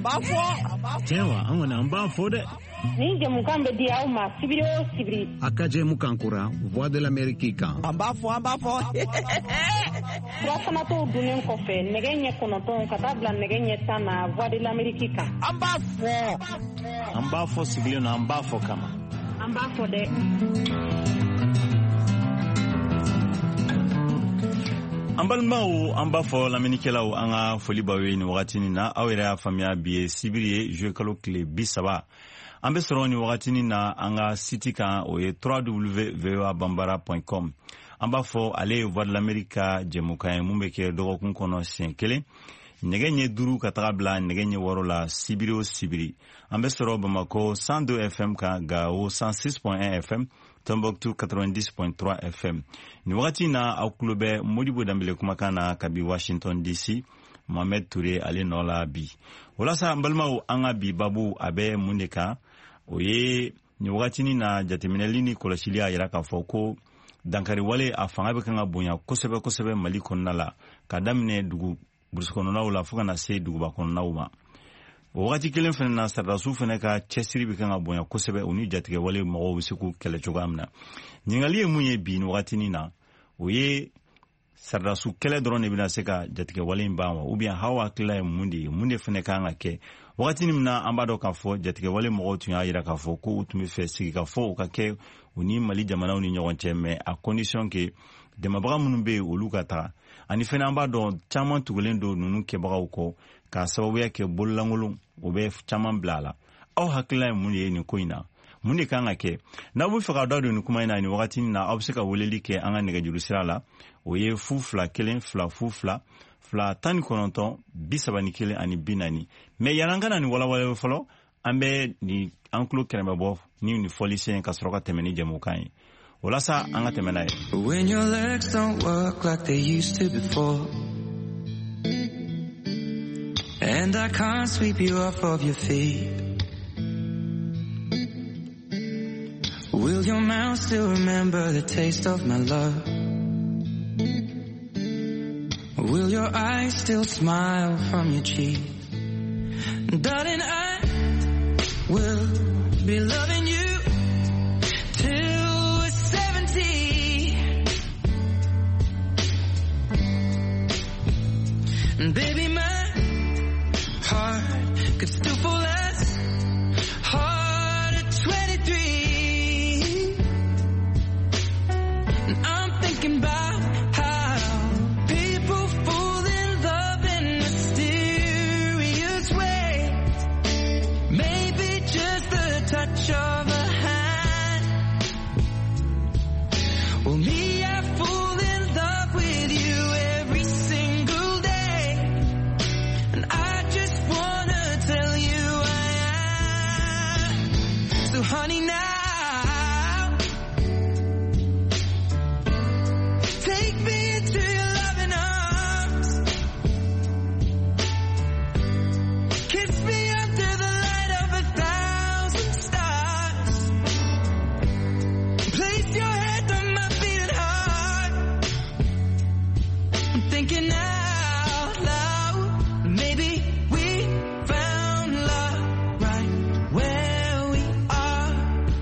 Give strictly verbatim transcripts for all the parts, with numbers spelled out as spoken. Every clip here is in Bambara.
ambafo Tewa angona ambafo de ni jamukan be dia uma sibiri o sibiri akaje mukankura voix de l'Amérique kan ambafo ambafo Rasana to dunen ko fe negenye konoton katabla negenye tana voix de l'Amérique kan ambafo ambafo sibiri na ambafo kama ambafo de Ambalmao ambafo laminikelaw anga foli bawe ni wakati ni na awere famia biye sibiri je kalo kle bisaba ambe soroni wakati ni na anga site kan oye w w w point v o a bambara point com ambafo ale voix de l'Amérique jemuka mumbeke dogo kun kono senkele negenye duru katabla negenye worola sibiri o sibiri ambe soro Bamako cent deux F M ka Gao cent six point un F M Tombouctou quatre-vingt-dix point trois F M. Ni wakati na akulube modibo dambele kumakana kabi Washington D C Mohamed Touré ale nola bi. Olasa mbalma anga bi babu abe muneka oye ni wakati ni na jateminelini koloshilia yiraka foko dankari wale afanga be kanga bonya kosebe kosebe Mali konnala kadamne dugu burskono wala fuka na se dugu bakonna uma. Wakati kelen fana na sardasu fana ka cesiri bi kan abonya kosebe uni jatige wale mo wisiku kele chogamna nyingali munye bi no wakati ni na oye sardasu kele drone bi na seka jatige wale mbawa ubia hawa kila mundi munde fana ka ngake wakati ni mna ambado ka fo jatige wale mo tunya yira ka fo ko utumi fe sigi ka fo ka ke uni Mali jamana uni nyogonche me a condition ke de mabaga munube olukata ani fana ambado chaman tugulendo nunu ke baga uko ka sababu yake bolangolo obe chaman blala au hakila muni ni koina muni kanga ke na bu faka dado ni kuma ina ni wakati na obseka woleli ke anga nega jurusala oye fufla kelen fla fufla fla tani kononton bisaba ni kelen ani binani me yanangana ni wala wala folo ambe ni anklo kerema bo ni ni folisen ka soroka temeni jamukai wala sa anga temena when your legs don't work like they used to before and I can't sweep you off of your feet. Will your mouth still remember the taste of my love? Will your eyes still smile from your cheek? Darling, I will be loving you till we're seventy. And baby, my heart could still fall as hard at twenty-three. And I'm thinking about how people fall in love in mysterious ways. Maybe just the touch of a hand. Well, me, I fall in love with you every single day. And I just wanna tell you I am. So honey, now take me into your loving arms. Kiss me under the light of a thousand stars. Place your head on my beating heart. I'm thinking out loud, maybe we found love right where we are.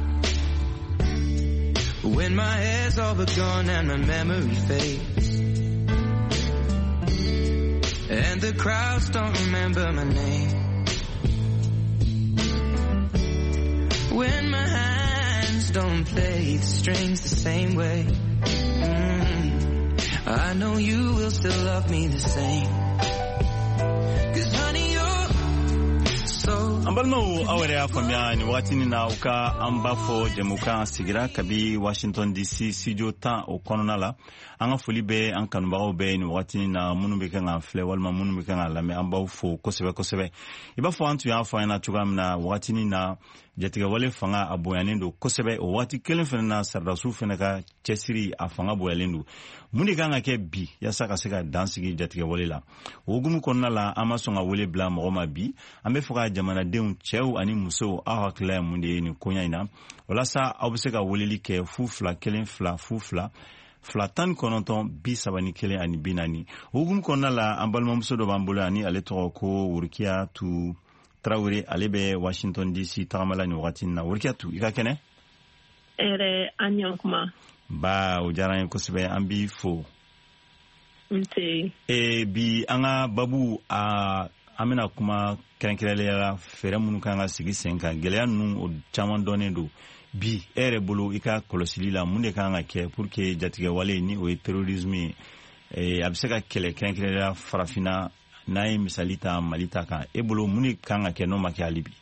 When my hair's all but gone and my memory fades, and the crowds don't remember my name, when my hands don't play the strings the same way, mm, I know you will still love me the same. 'Cause honey, you're so Ambalmo awere afamia ni wakati ni na uka ambafo jemuka sigira kabi Washington D C studio ta okononala anga fulibe ankanbago be ni wakati ni na munube kanga fle walma munube kanga lame ambafo kosebe kosebe ibafo antu ya fa na tugam na wakati ni na jatiga wale fanga aboyanendo kosebe o wakati kelen fena na sardasu fena ka chesiri afanga boyalendu muni kanga ke bi ya saka seka dansigi jatiga wale la ogumu konnala amasonga wale bla mo bi ambe foka jamana deun chew ani muso awa kla munde ni konya ina wala sa obseka woleli ke fufla kelen fla fufla flatan kononton bi sabani kelen ani binani ogum konnala ambalma muso do bambula ani ale to ko urkia tu Traoré ale bɛ Washington D C tagamala ni wagati na. Worikatu i ka kɛnɛ? Ere anyan kuma. Ba o diyara n ye kosɛbɛ, an b'i fo. Nse. E bi an ka babu a an bɛna kuma kɛrɛnkɛrɛnnenya la fɛɛrɛ minnu kan ka sigi sen kan. Gɛlɛya ninnu o caman dɔnnen don. Bi e yɛrɛ bolo i ka kɔlɔsili la mun de kan ka kɛ pour que jatigɛwale ni o ye terrorisme ye e a bɛ se ka kɛlɛ kɛrɛnkɛrɛnnenya farafinna n'a ye misali ta Mali ta kan. E bolo mun de kan ka kɛ n'o ma kɛ hali bi?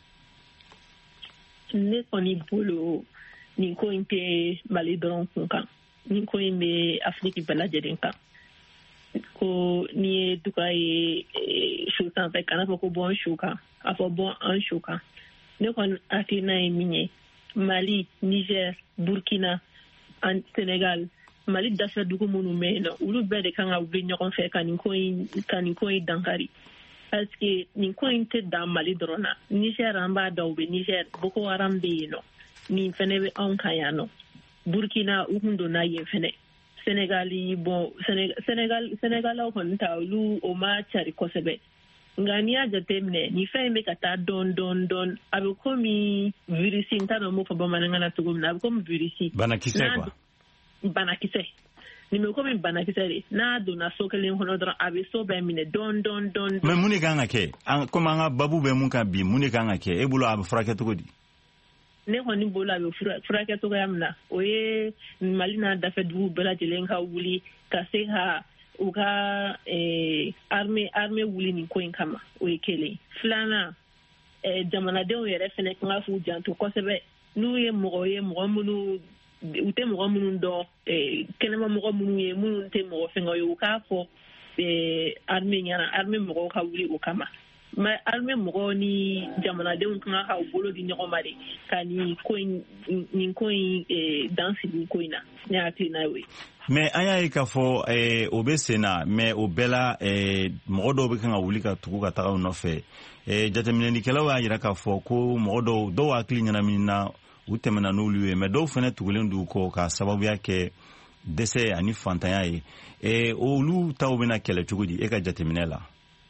Ne kɔni bolo nin ko in tɛ Mali dɔrɔn kun kan. Nin ko in bɛ Afiriki bɛɛ lajɛlen kan. Ko ni ye duga ye su sanfɛ kana fɔ ko bɔn su kan a fɔ bɔn an su kan. Ne kɔni hakilina ye min ye Mali, Niger, Burkina, Senegal, Mali dafɛ dugu minnu bɛ yen nɔ olu bɛɛ de kan ka wuli ɲɔgɔn fɛ ka nin ko in ka nin ko in dankari. Parce que nin ko in tɛ dan Mali dɔrɔn na. Niger an b'a dɔn u bɛ Niger, Boko Haram bɛ yen nɔ. Nin fɛnɛ bɛ anw kan yan nɔ. Burkina u kun donna yen fɛnɛ. Senegali bon Senegal Senegalaw kɔni ta olu o ma cari kosɛbɛ. Nka n'i y'a jateminɛ nin fɛn in bɛ ka taa dɔn dɔn dɔn a bɛ komi virus n t'a dɔn m'o fɔ bamanankan na cogo min na a bɛ komi virus. Banakisɛ quoi. Banakisɛ. Nin bɛ komi banakisɛ de n'a donna so kelen kɔnɔ dɔrɔn a bɛ so bɛɛ minɛ dɔn dɔn dɔn. Mais mun de kan ka kɛ? Comme an ka babu bɛ mun kan bi mun de kan ka kɛ? E bolo a bɛ furakɛ cogo di? Ne kɔni bolo a bɛ furakɛ cogoya min na o ye Mali n'a dafɛ dugu bɛɛ lajɛlen ka wuli ka se ka u ka armée armée wuli nin ko in kama o ye kelen. Filanan jamanadenw yɛrɛ fɛnɛ kan ka f'u janto kosɛbɛ n'u ye mɔgɔ ye mɔgɔ minnu u tɛ mɔgɔ minnu dɔn kɛnɛma mɔgɔ minnu ye minnu tɛ mɔgɔ fɛngɛ ye u k'a fɔ armée ɲɛna armée mɔgɔw ka wuli o kama. Mais armée mɔgɔw ni jamanadenw kan ka bolo di ɲɔgɔn ma de ka nin ko in nin ko in dan sigi ko in na ne hakilina y'o ye. Mais an y'a ye k'a fɔ o bɛ sen na mais o bɛɛ la mɔgɔ dɔw bɛ kan ka wuli ka tugu ka taga u nɔfɛ. Jateminɛlikɛlaw y'a jira k'a fɔ ko mɔgɔ dɔw dɔw hakili ɲɛnaminina u tɛmɛna n'olu ye mais dɔw fana tugulen d'u kɔ ka sababuya kɛ dɛsɛ ani fantanya ye. Olu taw bɛna kɛlɛ cogo di e ka jateminɛ la?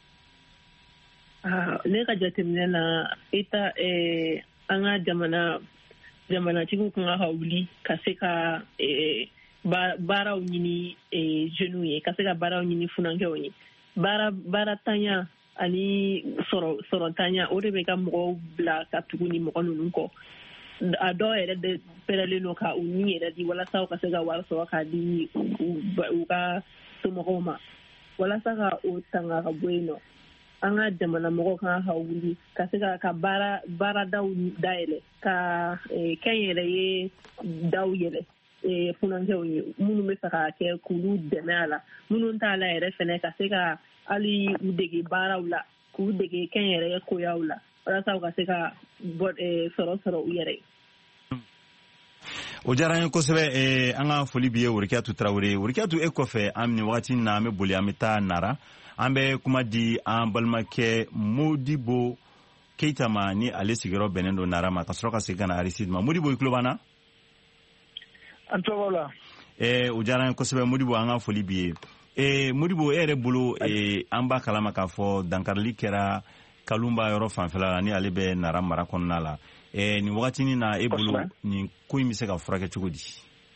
Ne ka jateminɛ na eta an ka jamana jamanatigiw kan ka wuli ka se ka baaraw ɲini jeunes ye ka se ka baaraw ɲini funankɛw ye. Baara baaratanya ani sɔrɔ sɔrɔtanya o de bɛ ka mɔgɔw bila ka tugu ni mɔgɔ ninnu kɔ. A dɔw yɛrɛ de pɛrɛlen don ka u ni yɛrɛ di walasa u ka se ka wari sɔrɔ k'a di u ka somɔgɔw ma walasa ka o tanga ka bɔ yen nɔ. An ka jamana mɔgɔw kan ka wuli ka se ka ka baara baaradaw dayɛlɛ ka kɛn yɛrɛ ye daw yɛlɛ funankɛw ye minnu bɛ fɛ ka kɛ k'olu dɛmɛ a la minnu t'a la yɛrɛ fɛnɛ ka se ka hali u dege baaraw la k'u dege kɛn yɛrɛ ye koyaw la walasa u ka se ka sɔrɔ sɔrɔ u yɛrɛ ye. O diyara n ye kosɛbɛ an ka foli bi ye Worikatu Traoré. Worikatu e kɔfɛ an ni wagati na an bɛ boli an bɛ taa Nara. An bɛ kuma di an balimakɛ Modibo Keita ma ni ale sigiyɔrɔ bɛnnen don Nara ma ka sɔrɔ ka segin ka na Aristide ma. Modibo i tulo b'an na? An tulo b'aw la. O diyara n ye kosɛbɛ Modibo an ka foli bi ye. Modibo e yɛrɛ bolo an b'a kalama k'a fɔ dankarili kɛra Kalunba yɔrɔ fanfɛla la ni ale bɛ Nara mara kɔnɔna la. Nin wagati na e bolo nin ko in bɛ se ka furakɛ cogo di?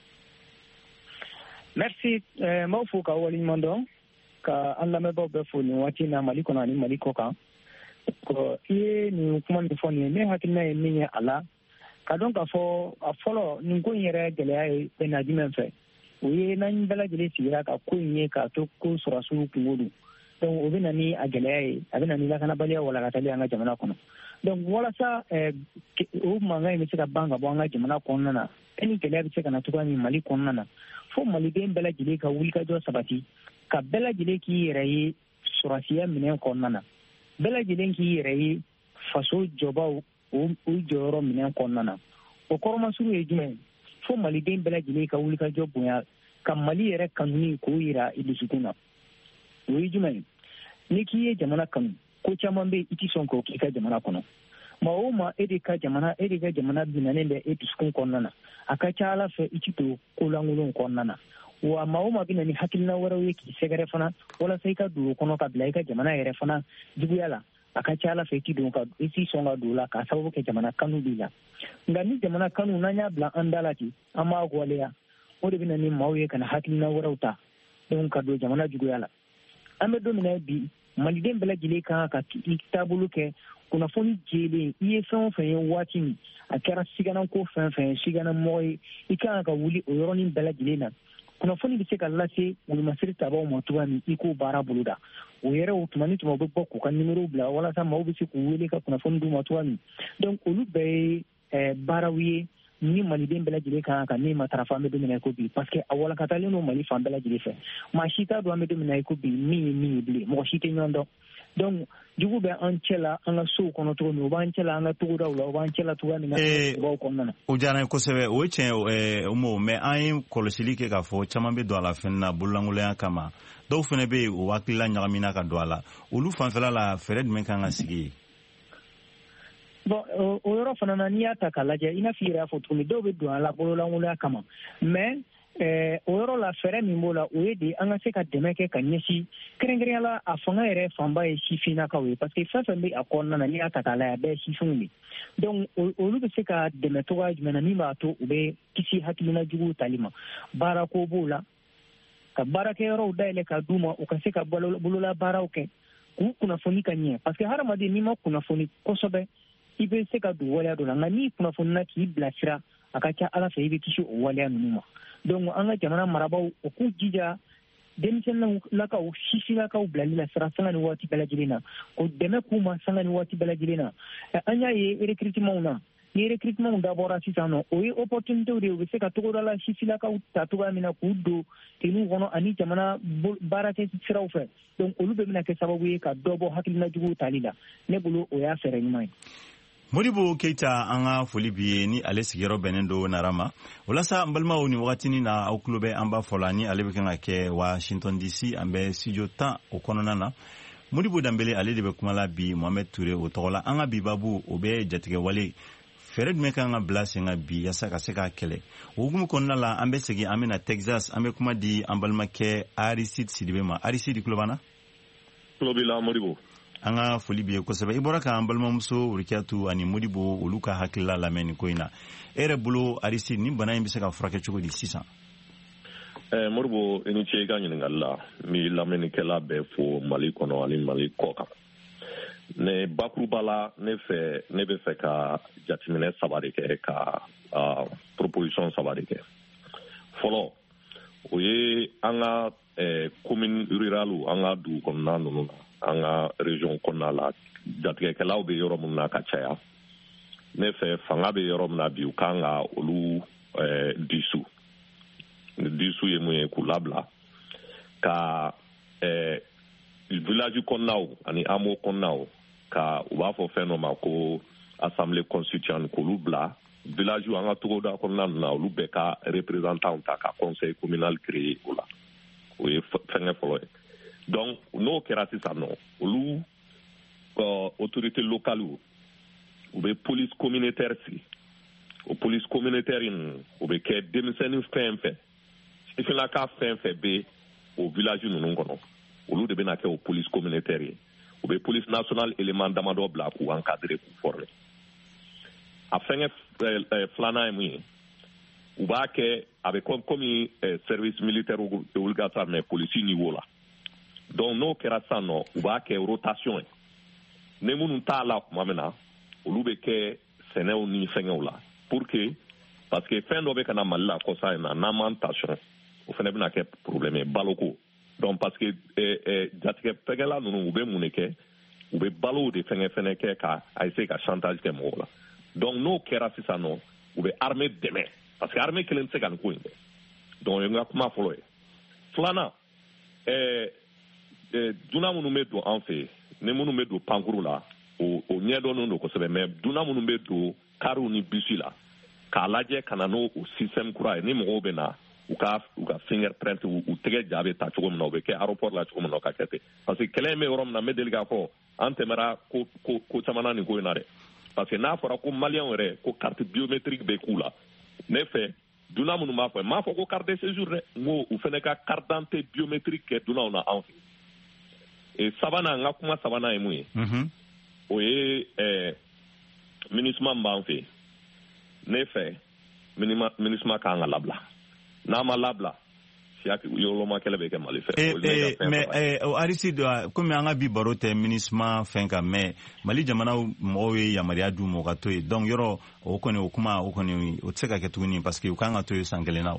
Merci n b'aw fo k'aw waleɲuman dɔn. Ka an lamɛnbaaw bɛɛ fo nin waati na Mali kɔnɔ ani Mali kɔ kan. I ye nin kuma min fɔ nin ye ne hakilina ye min ye a la ka dɔn k'a fɔ a fɔlɔ nin ko in yɛrɛ gɛlɛya ye bɛ na jumɛn fɛ o ye n'an bɛɛ lajɛlen sigira ka ko in ye k'a to ko sɔrɔsiw kungo don donc o bɛ na ni a gɛlɛya ye a bɛ na ni lakanabaliya walakatali an ka jamana kɔnɔ donc walasa o mankan in bɛ se ka ban ka bɔ an ka jamana kɔnɔna na e ni gɛlɛya bɛ se ka na cogoya min Mali kɔnɔna na fo maliden bɛɛ lajɛlen ka wulikajɔ sabati ka bɛɛ lajɛlen k'i yɛrɛ ye sɔrɔsiya minɛn kɔnɔna na bɛɛ lajɛlen k'i yɛrɛ ye faso jɔbaw o jɔyɔrɔ minɛn kɔnɔna na o kɔrɔmasuru ye jumɛn fo maliden bɛɛ lajɛlen ka wulikajɔ bonya ka Mali yɛrɛ kanuni k'o yira i dusukun na o ye jumɛn ni k'i ye jamana kanu ko caman bɛ i tɛ sɔn k'o k'i ka jamana kɔnɔ maa o maa e de ka jamana e de ka jamana binanen bɛ e dusukun kɔnɔna na a ka ca Ala fɛ i tɛ to ko lankolon kɔnɔna na wa maa o maa bɛ na ni hakilina wɛrɛw ye k'i sɛgɛrɛ fana walasa i ka don o kɔnɔ ka bila i ka jamana yɛrɛ fana juguya la aka ca ala fɛ ti don ka i ti sɔn ka don la k'a sababu kɛ jamana kanu b'i la nka ni jamana kanu n'an y'a bila an da la ten an b'a waleya o de bɛna ni maaw ye ka na hakilina wɛrɛw ta donc ka don jamana juguya la an bɛ don min na bi maliden bɛɛ lajɛlen kan ka i taabolo kɛ kunnafoni jɛlen i ye fɛn o fɛn ye waati min a kɛra siganako fɛn fɛn ye siganamɔgɔ ye i kan ka wuli o yɔrɔnin bɛɛ lajɛlen na kunnafoni bɛ se ka lase wulumasiri tabaw ma cogoya min i k'o baara boloda o yɛrɛ o tuma ni tuma bɛ bɔ k'u ka nimero bila walasa maaw bɛ se k'u wele ka kunnafoni d'u ma cogoya min donc olu bɛɛ ye baaraw ye ni maliden bɛɛ lajɛlen kan ka min matarafa an bɛ don min na i ko bi parce que a walankatalen don mali fan bɛɛ lajɛlen fɛ maa si t'a dɔn an bɛ don min na i ko bi min ye min ye bilen mɔgɔ si tɛ ɲɔgɔn dɔn donc jugu bɛ an cɛ la an ka sow kɔnɔ cogo min o b'an cɛ la an ka togodaw la o b'an cɛ la cogoya min na baw kɔnɔna na. o diyara n ye kosɛbɛ o ye tiɲɛ o mo mais an ye kɔlɔsili kɛ k'a fɔ caman bɛ don a la fɛn na bololankolonya kama dɔw fana bɛ yen o hakilila ɲagamina ka don a la olu fanfɛla la fɛɛrɛ jumɛn kan ka sigi yen. bon o yɔrɔ fana na n'i y'a ta k'a lajɛ i n'a fɔ i yɛrɛ y'a fɔ cogo min dɔw bɛ don a la bololankolonya kama mais o yɔrɔ la fɛɛrɛ min b'o la o ye de an ka se ka dɛmɛ kɛ ka ɲɛsin kɛrɛnkɛrɛnya la a fanga yɛrɛ fanba ye sifinnakaw ye parce que fɛn fɛn bɛ a kɔnɔna na n'i y'a ta k'a lajɛ a bɛɛ ye sifinw de donc olu bɛ se ka dɛmɛ cogoya jumɛn na min b'a to u bɛ kisi hakilina juguw tali ma baarako b'o la ka baarakɛyɔrɔw dayɛlɛ ka d'u ma u ka se ka bolola baaraw kɛ k'u kunnafoni ka ɲɛ parce que hadamaden n'i ma kunnafoni kosɛbɛ i bɛ se ka don waleya dɔ la nka n'i kunnafonina k'i bilasira a ka ca ala fɛ i bɛ kisi o waleya ninnu ma donc an ka jamana marabaw o k'u jija denmisɛnninlakaw sifinnakaw bilali la sira sanga ni waati bɛɛ lajɛlen na o dɛmɛ k'u ma sanga ni waati bɛɛ lajɛlen na an y'a ye recrutement na ni recrutement dabɔra sisan nɔ o ye opportunité de ye u bɛ se ka togoda la sifinnakaw ta cogoya min na k'u don tenu kɔnɔ ani jamana baarakɛ siraw fɛ donc olu bɛ bɛna kɛ sababu ye ka dɔ bɔ hakilina juguw tali la ne bolo o y'a fɛɛrɛ ɲuman ye. Modibo Keita an ka foli bi ye ni ale sigiyɔrɔ bɛnnen don Narama walasa n balimaw ni wagatini na aw tulo bɛ an b'a fɔ la ni ale bɛ kan ka kɛ Washington D C an bɛ studio tan o kɔnɔna na Modibo Danbele ale de bɛ kuma la bi Mohamed Touré o tɔgɔ la an ka bi babu o bɛ jatigɛ wale fɛrɛ jumɛn kan ka bila sen kan bi yasa ka se k'a kɛlɛ o hukumu kɔnɔna la an bɛ segin an bɛ na Texas an bɛ kuma di an balimakɛ Aristide Sidibe ma Aristide tulo b'an na. Tulo b'i la Modibo. An ka foli bi ye kosɛbɛ i bɔra k'an balimamuso Rukiyatu ani Modibo olu ka hakilila lamɛn nin ko in na e yɛrɛ bolo Aristide ni bana in bɛ se ka furakɛ cogo di sisan. ɛɛ Modibo i ni ce i ka ɲininkali la n bɛ lamɛnnikɛla bɛɛ fo Mali kɔnɔ ani Mali kɔ kan ne bakuruba la ne fɛ ne bɛ fɛ ka jateminɛ saba de kɛ ka proposition saba de kɛ fɔlɔ o ye an ka commune rurale an ka dugu kɔnɔna ninnu na an ka région kɔnɔna la jatigɛkɛlaw bɛ yɔrɔ minnu na ka caya ne fɛ fanga bɛ yɔrɔ min na bi u kan ka olu disu disu ye mun ye k'u labila ka village kɔnɔnaw ani hameau kɔnɔnaw ka u b'a fɔ fɛn dɔ ma ko assemblée constituante k'olu bila village an ka togoda kɔnɔna ninnu na olu bɛɛ ka représentant ta ka conseil communal créer o la o ye fɛngɛ fɔlɔ ye donc n'o kɛra sisan nɔ olu autorité locale u bɛ police communautaire sigi o police communautaire in o bɛ kɛ denmisɛnnin fɛn fɛn sifinnaka fɛn fɛn bɛ o village ninnu kɔnɔ olu de bɛna kɛ o police communautaire ye u bɛ police nationale élément damadɔ bila k'u encadrer k'u former a fɛngɛ filanan ye mun ye u b'a kɛ a bɛ comme service militaire obligatoire mais polisi niveau la donc n'o kɛra sisan nɔ u b'a kɛ rotation ye ni minnu t'a la tuma min na olu bɛ kɛ sɛnɛw ni fɛngɛw la pour que parce que fɛn dɔ bɛ ka na Mali la kɔsa in na n'an m'an ta sɔn o fana bɛna kɛ problème ye baloko donc parce que jatigɛ fɛngɛla ninnu u bɛ mun de kɛ u bɛ balow de fɛngɛ fɛnɛ kɛ ka essayer ka chantage kɛ mɔgɔw la donc n'o kɛra sisan nɔ u bɛ armée dɛmɛ parce que armée kelen tɛ se ka nin ko in kɛ donc o ye n ka kuma fɔlɔ ye filanan ɛɛ dunan minnu bɛ don an fɛ yen ni minnu bɛ don pankuru la o o ɲɛdɔnnen don kosɛbɛ mais dunan minnu bɛ don kariw ni bisi la k'a lajɛ ka na n'o système kura ye ni mɔgɔw bɛ na u ka u ka fingerprint u tɛgɛ ja bɛ ta cogo min na u bɛ kɛ aéroport la cogo min na o ka kɛ ten parce que kɛlɛ in bɛ yɔrɔ min na n bɛ deli k'a fɔ an tɛmɛra ko ko ko caman na nin ko in na dɛ parce que n'a fɔra ko maliyɛnw yɛrɛ ko carte biométrique bɛ k'u la ne fɛ dunan minnu b'a fɔ n m'a fɔ ko carte de séjour dɛ n ko u fana ka carte d'identité biométrique kɛ dunanw na an fɛ e sabanan n ka kuma sabanan ye mun ye o ye eh, MINUSMA b'an fɛ ne fɛ MINUSMA kan ka labila n'a ma labila yɔrɔma kɛlɛ bɛ kɛ Mali fɛ. mais Aristide komi an ka bi baro tɛ MINUSMA fɛn kan mais Mali jamana mɔgɔw ye yamaruya d'u ma ka to yen donc yɔrɔ o kɔni o kuma o kɔni o tɛ se ka kɛ tuguni parce que u kan ka to yen san kelen na.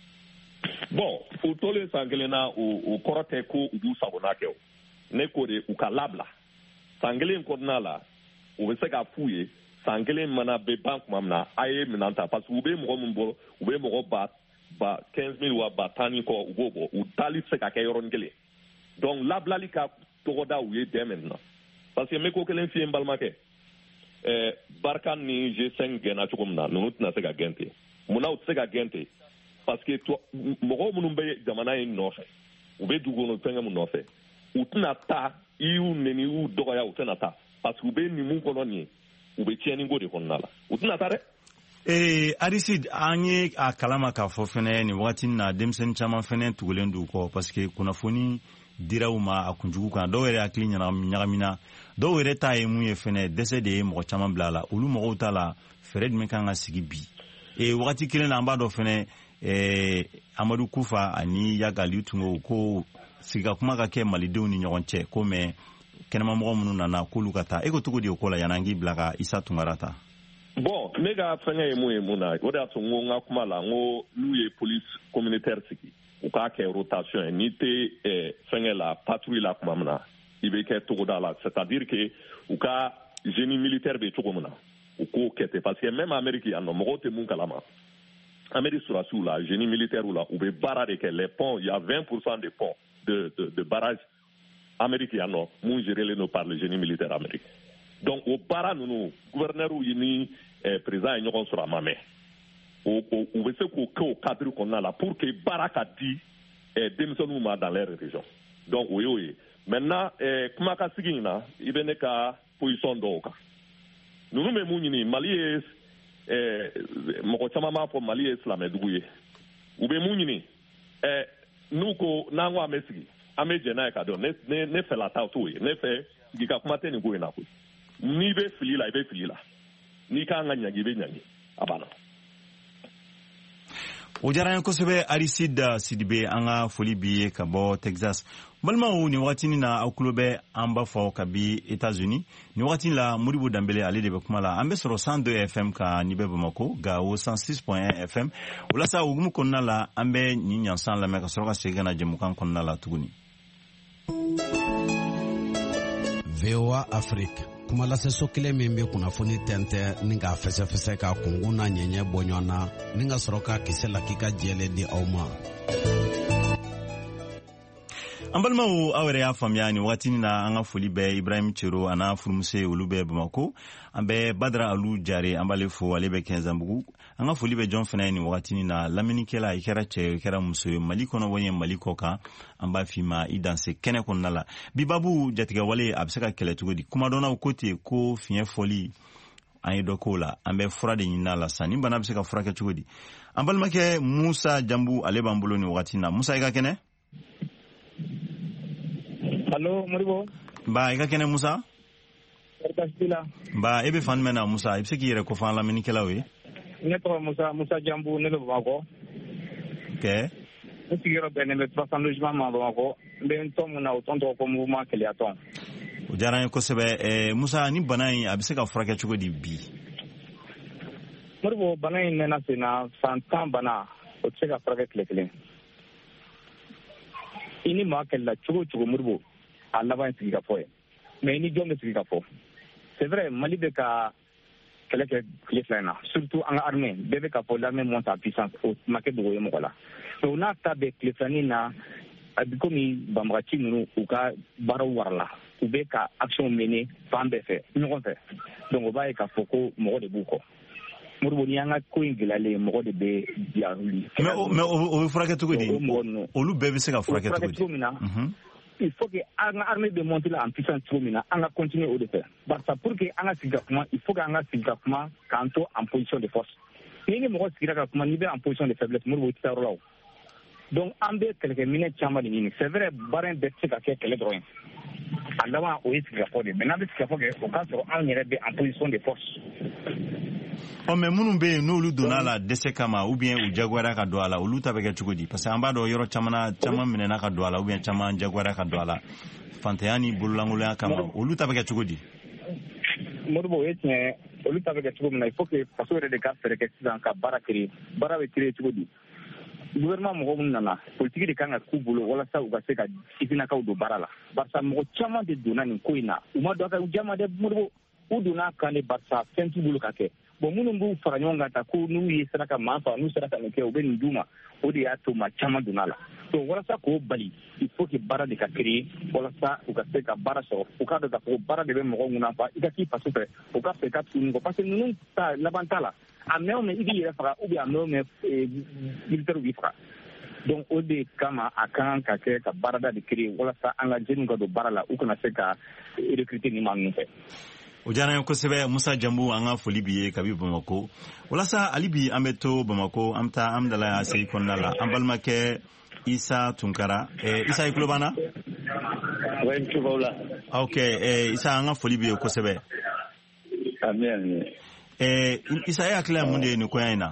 Bon u tolen san kelen na o kɔrɔ tɛ ko u b'u sagona kɛ o ne ko de u ka labila san kelen kɔnɔna la u bɛ se ka f'u ye san kelen mana bɛ ban tuma min na a ye minɛn ta parce que u bɛ mɔgɔ min bolo u bɛ mɔgɔ ba ba quinze mille wa ba tan ni kɔ u b'o bɔ u tali tɛ se ka kɛ yɔrɔnin kelen donc labilali ka tɔgɔda u ye dès maintenant parce que n bɛ ko kelen f'i ye n balimakɛ ɛɛ Barika ni G cinq gɛnna cogo min na ninnu tɛna se ka gɛn ten munna u tɛ se ka gɛn ten parce que mɔgɔw minnu bɛ jamana in nɔfɛ u bɛ dugukɔnɔ fɛnkɛ min nɔfɛ u tɛna taa i y'u neni i y'u dɔgɔya u tɛna taa parce que u bɛ nin mun kɔnɔ nin ye u bɛ tiɲɛni ko de kɔnɔna la u tɛna taa dɛ. Eh, Aristide an ye a kalama k'a fɔ fɛnɛ nin wagati na denmisɛnnin caman fɛnɛ tugulen d'u kɔ parce que kunnafoni dira u ma a kunjugu kan dɔw yɛrɛ hakili ɲagamina dɔw yɛrɛ ta ye mun ye fɛnɛ dɛsɛ de ye mɔgɔ caman bila a la olu mɔgɔw ta la fɛɛrɛ jumɛn kan ka sigi bi eh, wagati kelen na an b'a dɔn fɛnɛ eh, Amadu Kufa ani Yagali Tungo ko siga kuma ka kɛ malidenw ni ɲɔgɔn cɛ ko mɛ kɛnɛmamɔgɔ minnu nana k'olu ka taa e ko cogo di o ko la yan'an k'i bila ka Isa Tunkara ta. Bon ne ka fɛngɛ ye mun ye mun na o de y'a to n ko n ka kuma la n ko n'u ye police communautaire sigi u k'a kɛ rotation ye n'i tɛ fɛngɛ la patrouille la tuma min na i bɛ kɛ togoda la c'est à dire que u ka génie militaire bɛ cogo min na u k'o kɛ ten parce que même Amérique yan nɔ mɔgɔw tɛ mun kalama Amérique surasiw la génie militaire la u bɛ baara de kɛ les ponts il y a vingt pour cent des ponts de de de barrage Amérique yan nɔ mun gérés no par le génie militaire américain. Donc o baara ninnu gouverneur yi ni président ye ɲɔgɔn sɔrɔ a ma mɛn u bɛ se k'o kɛ o cadre kɔnɔna la pour que baara ka di denmisɛnninw ma dans leur région donc o y'o ye maintenant kumakasigi in na i bɛ ne ka position dɔw kan ninnu bɛ mun ɲini Mali ye mɔgɔ caman b'a fɔ Mali ye silamɛdugu ye u bɛ mun ɲini n'u ko n'an ko an bɛ sigi an bɛ jɛn n'a ye ka dɔn ne ne fɛla ta t'o ye ne fɛ sigi ka kuma tɛ nin ko in na koyi n'i bɛ fili la i bɛ fili la n'i kan ka ɲagi i bɛ ɲagi a banna. O diyara n ye kosɛbɛ Aristide Sidibe an ka foli b'i ye ka bɔ Texas balimaw nin wagatinin na aw tulo bɛ an b'a fɔ kabi États-Unis nin wagati la Modibo Danbele ale de bɛ kuma la an bɛ sɔrɔ cent deux F M kan ni bɛ Bamako Gao cent six point un F M walasa hukumu kɔnɔna la an bɛ nin ɲansan lamɛn ka sɔrɔ ka segin ka na jɛmukan kɔnɔna la tuguni. V O A Afrique kumalaseso kelen min bɛ kunnafoni tɛntɛn ni k'a fɛsɛfɛsɛ ka kungun n'a ɲɛɲɛ bɔ ɲɔgɔn na ni ka sɔrɔ ka kisɛ la k'i ka jɛlen di aw ma. An balimaw aw yɛrɛ y'a faamuya nin wagatinin na an ka foli bɛ Ibrahim Cero a n'a furumuso olu bɛ Bamako an bɛ Badara Alu Jare an b'ale fo ale bɛ Kɛnzanbugu an ka foli bɛ jɔn fana ye nin wagatinin na lamɛnnikɛla i kɛra cɛ i kɛra muso ye Mali kɔnɔ wali Mali kɔ kan an b'a f'i ma i danse kɛnɛ kɔnɔna la bi babu jatigɛwale a bɛ se ka kɛlɛ cogo di kuma dɔnnaw ko ten ko fiɲɛ fɔli an ye dɔ k'o la an bɛ fura de ɲinina la sa nin bana bɛ se ka furakɛ cogo di an balimakɛ Musa Jambu ale b'an bolo nin wagatinin na Musa i ka kɛnɛ. Allo Modibo. Ba i ka kɛnɛ Musa. Ba e bɛ fan jumɛn na Musa i bɛ se k'i yɛrɛ kofɔ an lamɛnnikɛlaw ye. Ne tɔgɔ Musa Musa Jambu ne bɛ Bamakɔ. Ok. Ne sigiyɔrɔ bɛnnen bɛ trois cents logement ma Bamakɔ n bɛ n tɔn mun na o tɔn tɔgɔ ko mouvement Keleya tɔn. O diyara n ye kosɛbɛ ɛɛ Musa ni bana in a bɛ se ka furakɛ cogo di bi. Modibo bana in mɛnna sen na san tan bana o tɛ se ka furakɛ tile kelen. I ni maa kɛlɛla cogo o cogo Modibo a laban ye sigi ka fɔ ye mais i ni jɔn bɛ sigi ka fɔ c'est vrai Mali bɛ ka kɛlɛ kɛ tile fila in na surtout an ka armée bɛɛ bɛ ka fɔ l'armée monte en puissance o ma kɛ dogo ye mɔgɔ la mais o n'a ta bɛ tile filanin na a bɛ komi banbagaci ninnu u ka baaraw warala u bɛ ka action mener fan bɛɛ fɛ ɲɔgɔn fɛ donc o b'a ye k'a fɔ ko mɔgɔ de b'u kɔ Modibo ni an ka ko in gɛlɛyalen mɔgɔ de bɛ diya wuli. mais o bɛ furakɛ cogo di olu bɛɛ bɛ se ka furakɛ cogo di. cogo min na il faut que an ka armée bɛ monter la en puissance cogo min na an ka continuer o de fɛ parce que pour que an ka sigi ka kuma il faut que an ka sigi ka kuma k'an to en position de force ni ni mɔgɔ sigira ka kuma n'i bɛ en position de faiblesse Modibo i tɛ taa yɔrɔ la o donc an bɛ kɛlɛkɛminɛ caman de ɲini c'est vrai baara in bɛɛ tɛ se ka kɛ kɛlɛ dɔrɔn ye a laban o ye sigikafɔ de mais n'an bɛ sigikafɔ kɛ o k'a sɔrɔ anw yɛrɛ bɛ en position de force. ɔ mɛ minnu bɛ yen n'olu donna la dɛsɛ kama ou bien u jagoyara ka don a la olu ta bɛ kɛ cogo di parce que an b'a dɔn yɔrɔ caman caman minɛna ka don a la ou bien caman jagoyara ka don a la fantanya ni bololankolonya kama olu ta bɛ kɛ cogo di. Modibo o ye tiɲɛ olu ta bɛ kɛ cogo min na il faut que faso yɛrɛ de ka fɛɛrɛ kɛ sisan ka baara créer baara bɛ créer cogo di. Gouvernement mɔgɔ minnu nana politique de kan ka k'u bolo walasa u ka se ka sifinnakaw don baara la barisa mɔgɔ caman de donna nin ko in na u ma dɔn ka u jama dɛ Modibo u donna kan de barisa fɛn t'u bolo ka kɛ bon minnu b'u fara ɲɔgɔn kan ta ko n'u ye sera ka maa faga n'u sera ka nin kɛ u bɛ nin d'u ma o de y'a to maa caman donna la donc walasa k'o bali il faut que baara de ka créer walasa u ka se ka baara sɔrɔ u k'a dɔn k'a fɔ baara de bɛ mɔgɔw ŋunna fa i ka k'i faso fɛ u ka fɛ i ka tugu nin kɔ parce que ninnu ta laban t'a la a mɛn o mɛn i b'i yɛrɛ faga ou bien a mɛn o mɛn militaire b'i faga donc o de kama a kan ka kɛ ka baarada de créer walasa an ka jeunes ka don baara la u kana se ka recruter nin maa ninnu fɛ. O diyara n ye kosɛbɛ Musa Jambu an ka foli b'i ye kabi Bamako walasa hali bi an bɛ to Bamako an bɛ taa an dala ya segi kɔnɔna la an balimakɛ Isa Tunkara eh, Isa i tulo b'an na? Oui, n tulo b'aw la. Ok eh, Isa an ka foli b'i ye kosɛbɛ. Ami ami. Eh, Isa e hakili la mun de ye nin ko in na?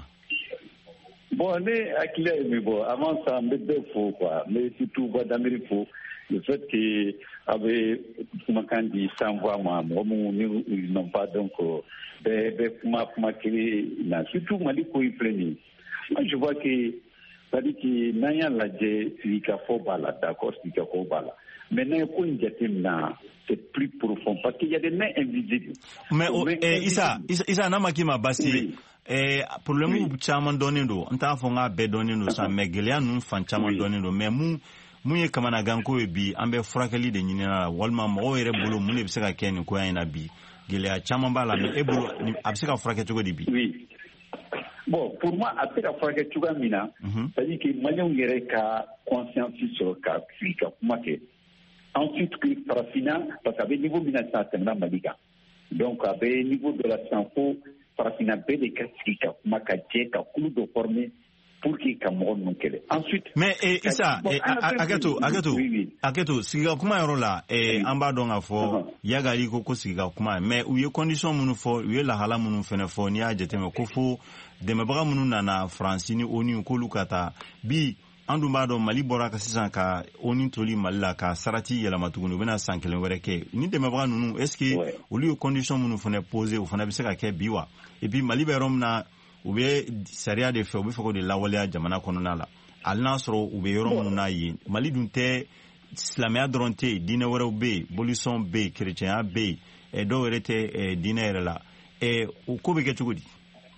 Bon ne hakili ye min bɔ avant ça n bɛ bɛɛ fo quoi n bɛ surtout voix d'Amérique fo le fait que a bɛ kumakan di sans voix ma mɔgɔ minnu ils n'ont pas donc bɛɛ bɛ kuma kuma kelen na surtout Mali ko in filɛ nin ye moi je vois que c'est-à-dire que n'an y'a lajɛ sigikafɔ b'a la d'accord sigikafɔ b'a la mais n'an ye ko in jateminɛ c'est plus profond parce qu'il y a des mains invisibles. Mais oh, eh, Isa Isa Isa n'a ma k'i ma basi. Eh, problème caman dɔnnen don n t'a fɔ n k'a bɛɛ dɔnnen don sa mais gɛlɛya ninnu fan caman dɔnnen don mais mun mun ye kamanaganko ye bi an bɛ furakɛli de ɲinina la walima mɔgɔw yɛrɛ bolo mun de bɛ se ka kɛ nin koya in na bi gɛlɛya caman b'a la mais e bolo a bɛ se ka furakɛ cogo di bi. Oui. Bon pour moi a bɛ se ka furakɛ cogoya min na c'est-à-dire que maliyɛnw yɛrɛ ka conscience sɔrɔ ka fili ka kuma kɛ ensuite que farafinna parce que a bɛ niveau min na sisan a tɛmɛna Mali kan donc a bɛ niveau dɔ la sisan fo farafinna bɛɛ de ka sigi ka kuma ka jɛ ka kulu dɔ former pour que ka mɔgɔ ninnu kɛlɛ ensuite. mais eh, Isa hakɛto hakɛto hakɛto sigika kuma yɔrɔ la eh, an b'a dɔn k'a fɔ Yagali ko ko sigika kuma mais u ye condition minnu fɔ u ye lahala minnu fɛnɛ fɔ n'i y'a jateminɛ ko fo dɛmɛbaga minnu nana Faransi ni O N U k'olu ka taa bi an dun b'a dɔn Mali bɔra ka sisan ka O N U toli Mali la ka sarati yɛlɛma tuguni u bɛna san kelen wɛrɛ kɛ ni dɛmɛbaga ninnu est ce que olu ye condition minnu fɛnɛ poser o fana bɛ se ka kɛ bi wa et puis Mali bɛ yɔrɔ min na u bɛ sariya de fɛ u bɛ fɛ k'o de lawaleya jamana kɔnɔna la hali n'a sɔrɔ u bɛ yɔrɔ minnu na yen Mali dun tɛ silamɛya dɔrɔn tɛ yen diinɛ wɛrɛw bɛ yen bolisɔn bɛ yen kerecɛnya bɛ yen dɔw yɛrɛ tɛ diinɛ yɛrɛ la o ko bɛ kɛ cogo di.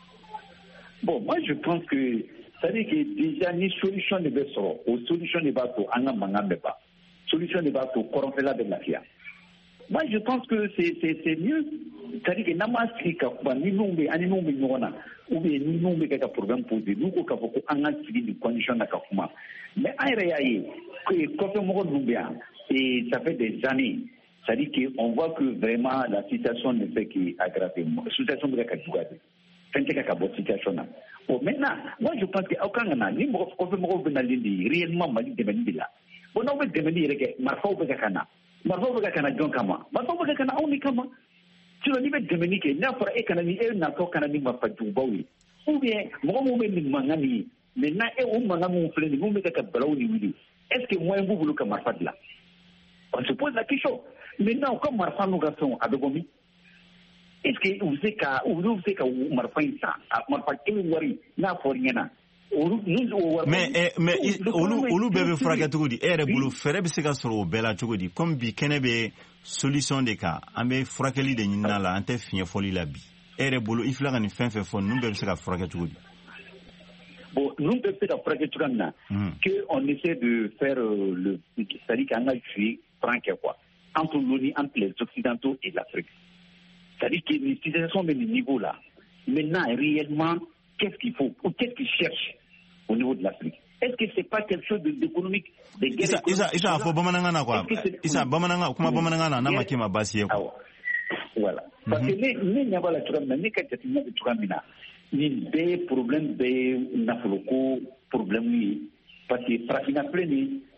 Bon moi je pense que c'est-à-dire que déjà ni solution de bɛ sɔrɔ o solution de b'a to an ka mankan bɛ ban solution de b'a to kɔrɔnfɛla bɛ lafiya. Moi je pense que c'est c'est c'est mieux c'est-à-dire que n'an m'a sigi ka kuma ni minnu bɛ ani minnu bɛ ɲɔgɔn na ou bien ni minnu bɛ kɛ ka problème poser n'u ko k'a fɔ ko an ka sigi ni condition na ka kuma mais an yɛrɛ y'a ye kɔfɛmɔgɔ ninnu bɛ yan et ça fait des années c'est-à-dire que on voit que vraiment la situation ne fait qu'aggraver situation bɛ ka juguya de fɛn tɛ ka bɔ situation na. Bon maintenant moi je pense que aw kan ka na ni mɔgɔ kɔfɛmɔgɔw bɛ nalen de réellement Mali dɛmɛni de la bon n'aw bɛ dɛmɛni yɛrɛ kɛ marifaw bɛ ka ka na marifaw bɛ ka ka na jɔn kama marifaw bɛ ka ka na anw de kama. Sinon n'i bɛ dɛmɛni kɛ n'a fɔra e kana ni e natɔ kana ni marifa jugubaw ye ou bien mɔgɔ minnu bɛ nin mankan nin ye maintenant e o mankan minnu filɛ nin minnu bɛ kɛ ka balawu ni wuli est ce que moyen b'u bolo ka marifa dilan on se pose la question maintenant u ka marifa n'u ka fɛnw a bɛ bɔ min est ce que u bɛ se ka u bɛ se ka marifa in san marifa kelen wari n'a fɔra ɲɛna. mais eh, mais olu olu bɛɛ bɛ furakɛ cogo di e yɛrɛ bolo fɛɛrɛ bɛ se ka sɔrɔ o bɛɛ la cogo di comme bi kɛnɛ bɛ solution de kan an bɛ furakɛli de ɲinina la an tɛ fiɲɛ fɔli la bi e yɛrɛ bolo i filɛ ka nin fɛn fɛn fɔ ninnu bɛɛ bɛ se ka furakɛ cogo di. Bon ninnu bɛɛ bɛ se ka furakɛ cogoya min na que on essaie de faire euh, le c'est-à-dire qu'an ka jouer franc kɛ quoi entre l'O N U entre les Occidentaux et l'Afrique c'est-à-dire que nin situation bɛ nin niveau là maintenant réellement qu'est-ce qu'il faut ou qu'est-ce qu'ils cherchent au niveau de l'Afrique. Est-ce que c'est pas quelque chose d'économique de guerre Isa Isa Isa fo bamanangana quoi Isa bamananga kuma bamanangana na makima basi ye ko voilà parce que ne ne nyaba la turam na ne ka tati na turamina ni be problème be na foloko problème ni parce que frafina pleni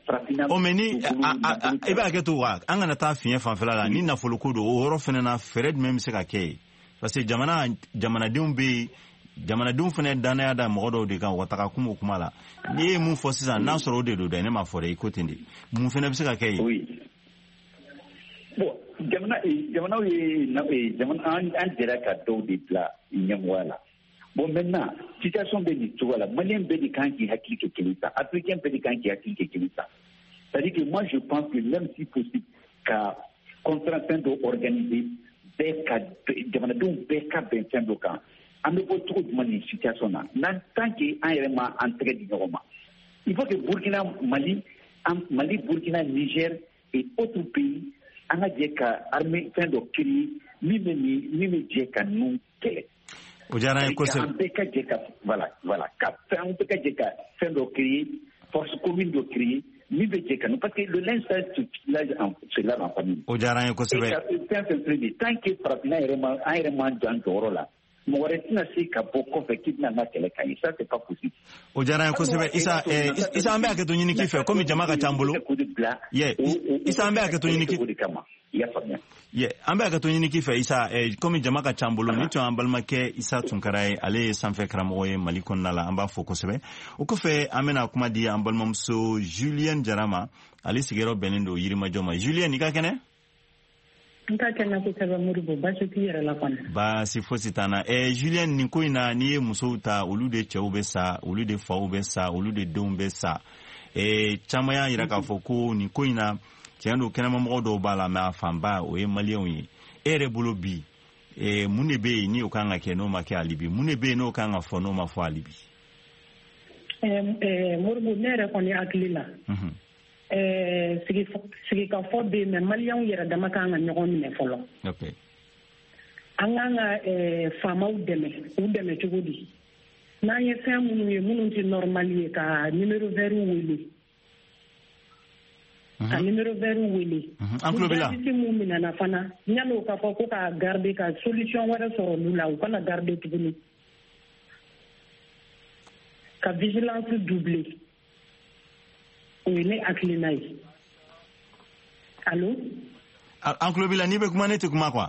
farafina o meni e ba ke to wa an kana taa fiɲɛ fanfɛla la ni nafolo ko do o yɔrɔ fɛnɛ na fɛrɛ jumɛn bɛ se ka kɛ parce que jamana jamanadenw bɛ jamanadenw fɛnɛ danaya da mɔgɔ dɔw de kan u ka taga kuma o kuma la ni ye mun fɔ sisan n'a sɔrɔ o de do dɛ ne ma fɔ dɛ i ko ten de mun fɛnɛ bɛ se ka kɛ yen. oui bon jamana jamanaw ye jamana an dira ka dɔw de bila ɲɛmɔgɔya la. Bon, maintenant, situation de l'histoire, la malien bédican qui a cliqué Kelita, africain bédican qui a cliqué Kelita. C'est-à-dire que moi, je pense que même si possible, qu'à contraintant d'organiser, demandons Beka Bentin Dokan, on ne peut trop demander une situation là. Tant qu'il y a un élément entré du Nord, il faut que Burkina, Mali, Mali, Burkina, Niger et autres pays, on a dit qu'armée fin de créer, ni même dire qu'à nous, o diyara ye kosɛbɛ. An bɛɛ ka jɛ ka voilà voilà ka fɛn an bɛɛ ka jɛ ka fɛn dɔ créer force commune dɔ créer min bɛ jɛ ka parce que le linge sale se lave en famille. o diyara ye kosɛbɛ. fɛn fɛn filɛ nin ye tant que farafinna yɛrɛ ma an yɛrɛ m'an jɔ an jɔyɔrɔ la mɔgɔ wɛrɛ tɛna se ka bɔ kɔfɛ k'i bɛna an ka kɛlɛ k'an ye ça c'est pas possible. o diyara ye kosɛbɛ Isa Isa an bɛ hakɛto ɲini k'i fɛ komi jama ka ca an bolo. ye Isa an bɛ hakɛto ɲini k'i ye an bɛ hakɛto ɲini k'i fɛ Isa komi jama ka ca an bolo ni tun an balimakɛ Isa Tunkara ye ale ye sanfɛ karamɔgɔ ye Mali kɔnɔna la an b'a fɔ kosɛbɛ o kɔfɛ an bɛna kuma di an balimamuso Julienne Jara ma ale sigiyɔrɔ bɛnnen don Yirimajɔ ma Julienne i ka kɛnɛ. n ka kɛnɛ kosɛbɛ Modibo baasi t'i yɛrɛ la kɔni. baasi fosi t'an na ɛ Julienne nin ko in na n'i ye musow ta olu de cɛw bɛ sa olu de faw bɛ sa olu de denw bɛ sa ɛ caman y'a jira k'a fɔ ko nin ko in na tiɲɛ don kɛnɛmamɔgɔ dɔw b'a la mɛ a fanba o ye maliyɛnw ye e yɛrɛ bolo bi mun de bɛ yen ni o kan ka kɛ n'o ma kɛ hali bi mun de bɛ yen n'o kan ka fɔ n'o ma fɔ hali bi. Modibo ne yɛrɛ kɔni hakili la sigikafɔ bɛ yen mɛ maliyɛnw yɛrɛ dama kan ka ɲɔgɔn minɛ fɔlɔ an kan ka faamaw dɛmɛ u dɛmɛ cogo di n'an ye fɛn minnu ye minnu tɛ normal ye ka numéro vert wele ka numéro vert wele ni mun minɛna fana yan'o ka fɔ ko ka garder ka solution wɛrɛ sɔrɔ olu la u kana garder tuguni ka vigilance doubler o ye ne hakilina ye allo an tulo b'i la n'i bɛ kuma ne tɛ kuma quoi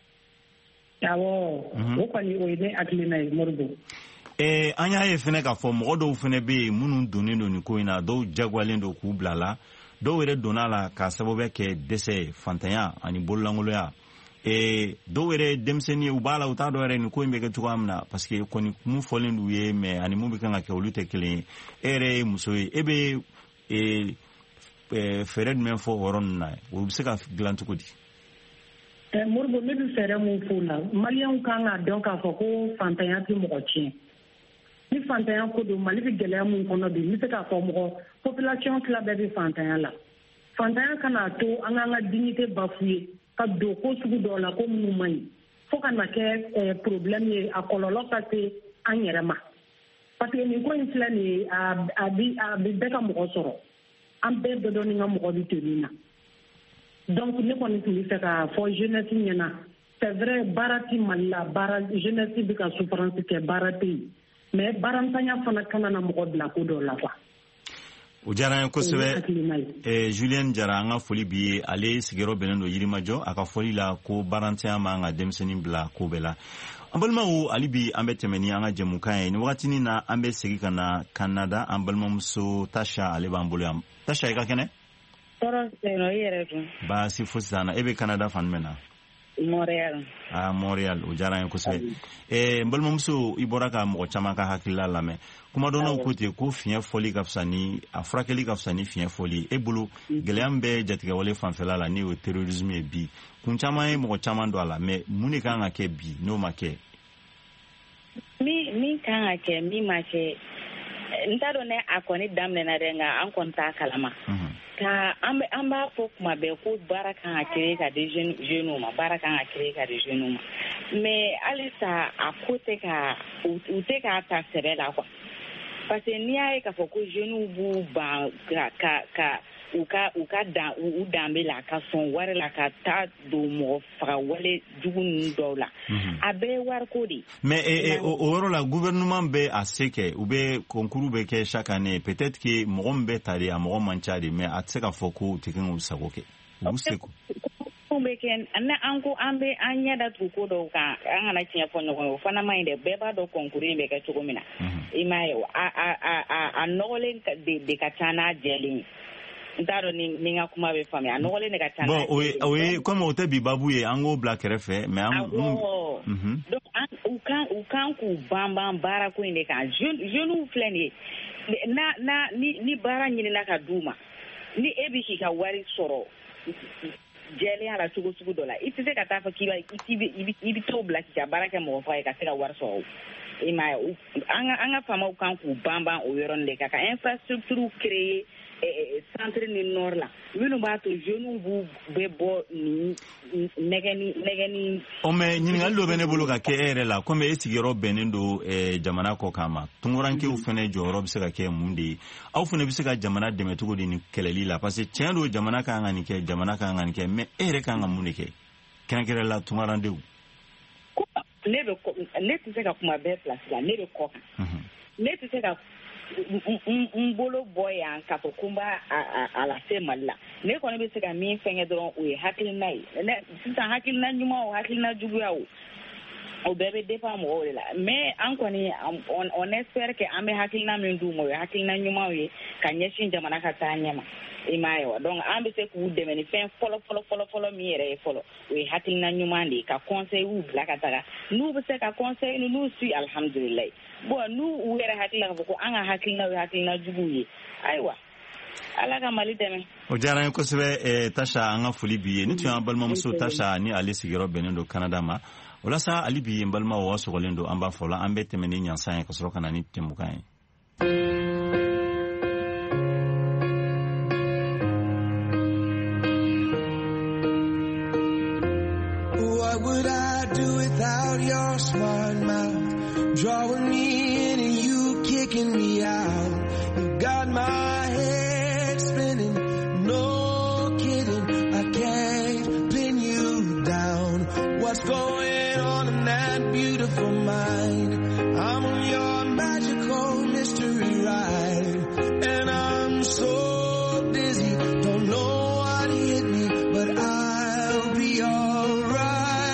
awɔ o kɔni o ye ne hakilina ye Modibo. Eh, an y'a ye fɛnɛ k'a fɔ mɔgɔ dɔw fɛnɛ bɛ yen minnu donnen don nin ko in na dɔw jagoyalen don k'u bila la dɔw yɛrɛ donna la k'a sababuya kɛ dɛsɛ fantanya ani bololankoloya eh, dɔw yɛrɛ denmisɛnnin u b'a la u t'a dɔn yɛrɛ nin ko in bɛ kɛ cogoya min na parce que kɔni mun fɔlen d'u ye mais ani mun bɛ kan ka kɛ olu tɛ kelen ye e yɛrɛ ye muso ye e bɛ eh, eh, fɛɛrɛ jumɛn fɔ o yɔrɔ ninnu na o bɛ se ka dilan cogo di. Eh, Modibo ne bɛ fɛɛrɛ mun f'o la maliyɛnw kan k'a dɔn k'a fɔ ko fantanya tɛ mɔgɔ tiɲɛ. Ni fantanya ko don Mali bɛ gɛlɛya mun kɔnɔ bi n bɛ se k'a fɔ mɔgɔ population tila bɛɛ bɛ fantanya la fantanya kana to an k'an ka dignité bafoué ka don ko sugu dɔw la ko minnu man ɲi fo ka na kɛ problème ye a kɔlɔlɔ ka se an yɛrɛ ma parce que nin ko in filɛ nin ye a bɛ bɛɛ ka mɔgɔ sɔrɔ an bɛɛ bɛ dɔn ni ka mɔgɔ bɛ to nin na donc ne kɔni tun bɛ fɛ k'a fɔ jeunesse ɲɛna c'est vrai baara ti Mali la baara jeunesse bɛ ka souffrance kɛ baara tɛ yen mais barantanya fana kana na mɔgɔ bila ko dɔ la quoi. o diyara n ye kosɛbɛ eh, Julienne Jara an ka foli b'i ye ale sigiyɔrɔ bɛnnen don Yirimajɔ a ka foli la ko barantanya man ka denmisɛnnin bila ko bɛɛ la an balimaw hali bi an bɛ tɛmɛ ni an ka jɛmukan ye nin wagatinin na an bɛ segin ka na Kanada an balimamuso Tasha ale b'an bolo yan Tasha i ka kɛnɛ. tɔɔrɔ tɛ yen nɔ i yɛrɛ dun. baasi fosi t'an na e bɛ Kanada fan jumɛn na. Montréal. Ah, Montréal o diyara n ye kosɛbɛ eh, n balimamuso i bɔra ka mɔgɔ caman ka hakilila lamɛn kuma dɔnnaw ko ten ko fiɲɛ fɔli ka fisa ni a furakɛli ka fisa ni fiɲɛ fɔli e bolo gɛlɛya min bɛ jatigɛwale fanfɛla la ni o terrorisme ye bi kun caman ye mɔgɔ caman don a la mais mun de kan ka kɛ bi n'o ma kɛ. min min kan ka kɛ min ma kɛ n t'a dɔn ne a kɔni daminɛna dɛ nka an kɔni t'a kalama. ka an b'a fɔ kuma bɛɛ ko baara kan ka créer ka di jeunes ma baara kan ka créer ka di jeunes ma mais halisa a ko tɛ ka u tɛ k'a ta sɛbɛ la quoi parce que n'i y'a ye k'a fɔ ko jeunes b'u ban ka ka u ka u ka dan u danbe la ka sɔn wari la ka taa don mɔgɔ faga wale jugu ninnu dɔw la a bɛɛ wariko de. mais eh, o yɔrɔ la gouvernement bɛ a se kɛ u bɛ concours bɛ kɛ chaque année peut-être que mɔgɔ min bɛ ta de a mɔgɔ man ca de mais a tɛ se ka fɔ ko u tɛ kɛ k'u sago kɛ u b'u se ko. bɛ kɛ ne an ko an bɛ an ɲɛ datugu ko dɔw kan an kana tiɲɛ fɔ ɲɔgɔn ye o fana ma ɲi dɛ bɛɛ b'a dɔn concours in bɛ kɛ cogo min na i m'a ye a a a a nɔgɔlen de de ka ca n'a jɛlen n t'a dɔn ni ni n ka kuma bɛ faamuya a nɔgɔlen de ka ca. bon o ye o ye comme o tɛ bi babu ye an k'o bila kɛrɛfɛ mais an. awɔ donc an u kan u kan k'u banban baarako in de kan jeune jeunes filɛ nin ye na na ni ni baara ɲinina ka d'u ma ni e bɛ k'i ka wari sɔrɔ jɛlenya la cogo sugu dɔ la i tɛ se ka taa fɔ k'i bɛ i bɛ t'o bila k'i ka baara kɛ mɔgɔ faga ye ka se ka wari sɔrɔ i m'a ye an ka an ka faamaw kan k'u banban o yɔrɔnin de kan ka infrastructure créer centre ni nord la minnu b'a to jeunes b'u bɛ bɔ ni nɛgɛni nɛgɛni. o mais ɲininkali dɔ bɛ ne bolo ka kɛ e yɛrɛ la komi e sigiyɔrɔ bɛnnen don jamana kɔ kan ma tunkarankew fana jɔyɔrɔ bɛ se ka kɛ mun de ye aw fana bɛ se ka jamana dɛmɛ cogo di nin kɛlɛli la parce que tiɲɛ don jamana kan ka nin kɛ jamana kan ka nin kɛ mais e yɛrɛ kan ka mun de kɛ kɛrɛnkɛrɛn la tunkarandenw. ne bɛ ne tɛ se ka kuma bɛɛ place la ne bɛ kɔ kan ne tɛ se ka n bolo bɔ yan ka fɔ ko n b'a a lase Mali la ne kɔni bɛ se ka min fɛngɛ dɔrɔn o ye hakilina ye sisan hakilina ɲuman o hakilina juguya o o bɛɛ bɛ dépend mɔgɔw de la mais an kɔni on espère que an bɛ hakilina min d'u ma o ye hakilina ɲumanw ye ka ɲɛsin jamana ka taa ɲɛma i m'a ye wa donc an bɛ se k'u dɛmɛ ni fɛn fɔlɔ fɔlɔ fɔlɔ fɔlɔ min yɛrɛ ye fɔlɔ o ye hakilina ɲuman de ye ka conseil bila ka taga n'u bɛ se ka conseil n'u si alhamdulilayi bon n'u u yɛrɛ hakilila ka fɔ ko an ka hakilina ye hakilina juguw ye ayiwa ala ka Mali dɛmɛ. o diyara n ye kosɛbɛ Tasha an ka foli b'i ye ni tun y'an balimamuso Tasha ni ale sigiyɔrɔ bɛnnen don Canada ma walasa hali bi n balimaw wa sɔgɔlen don an b'a fɔ la an bɛ tɛmɛ ni ɲansan ye ka sɔrɔ ka na ni tɛmukan ye. What would I do without your smart mouth drawing me in and you kicking me out? You got my head spinning, no kidding, I can't pin you down. What's going on in that beautiful mind? I'm on your magical mystery ride, and I'm so dizzy, don't know what hit me, but I'll be alright.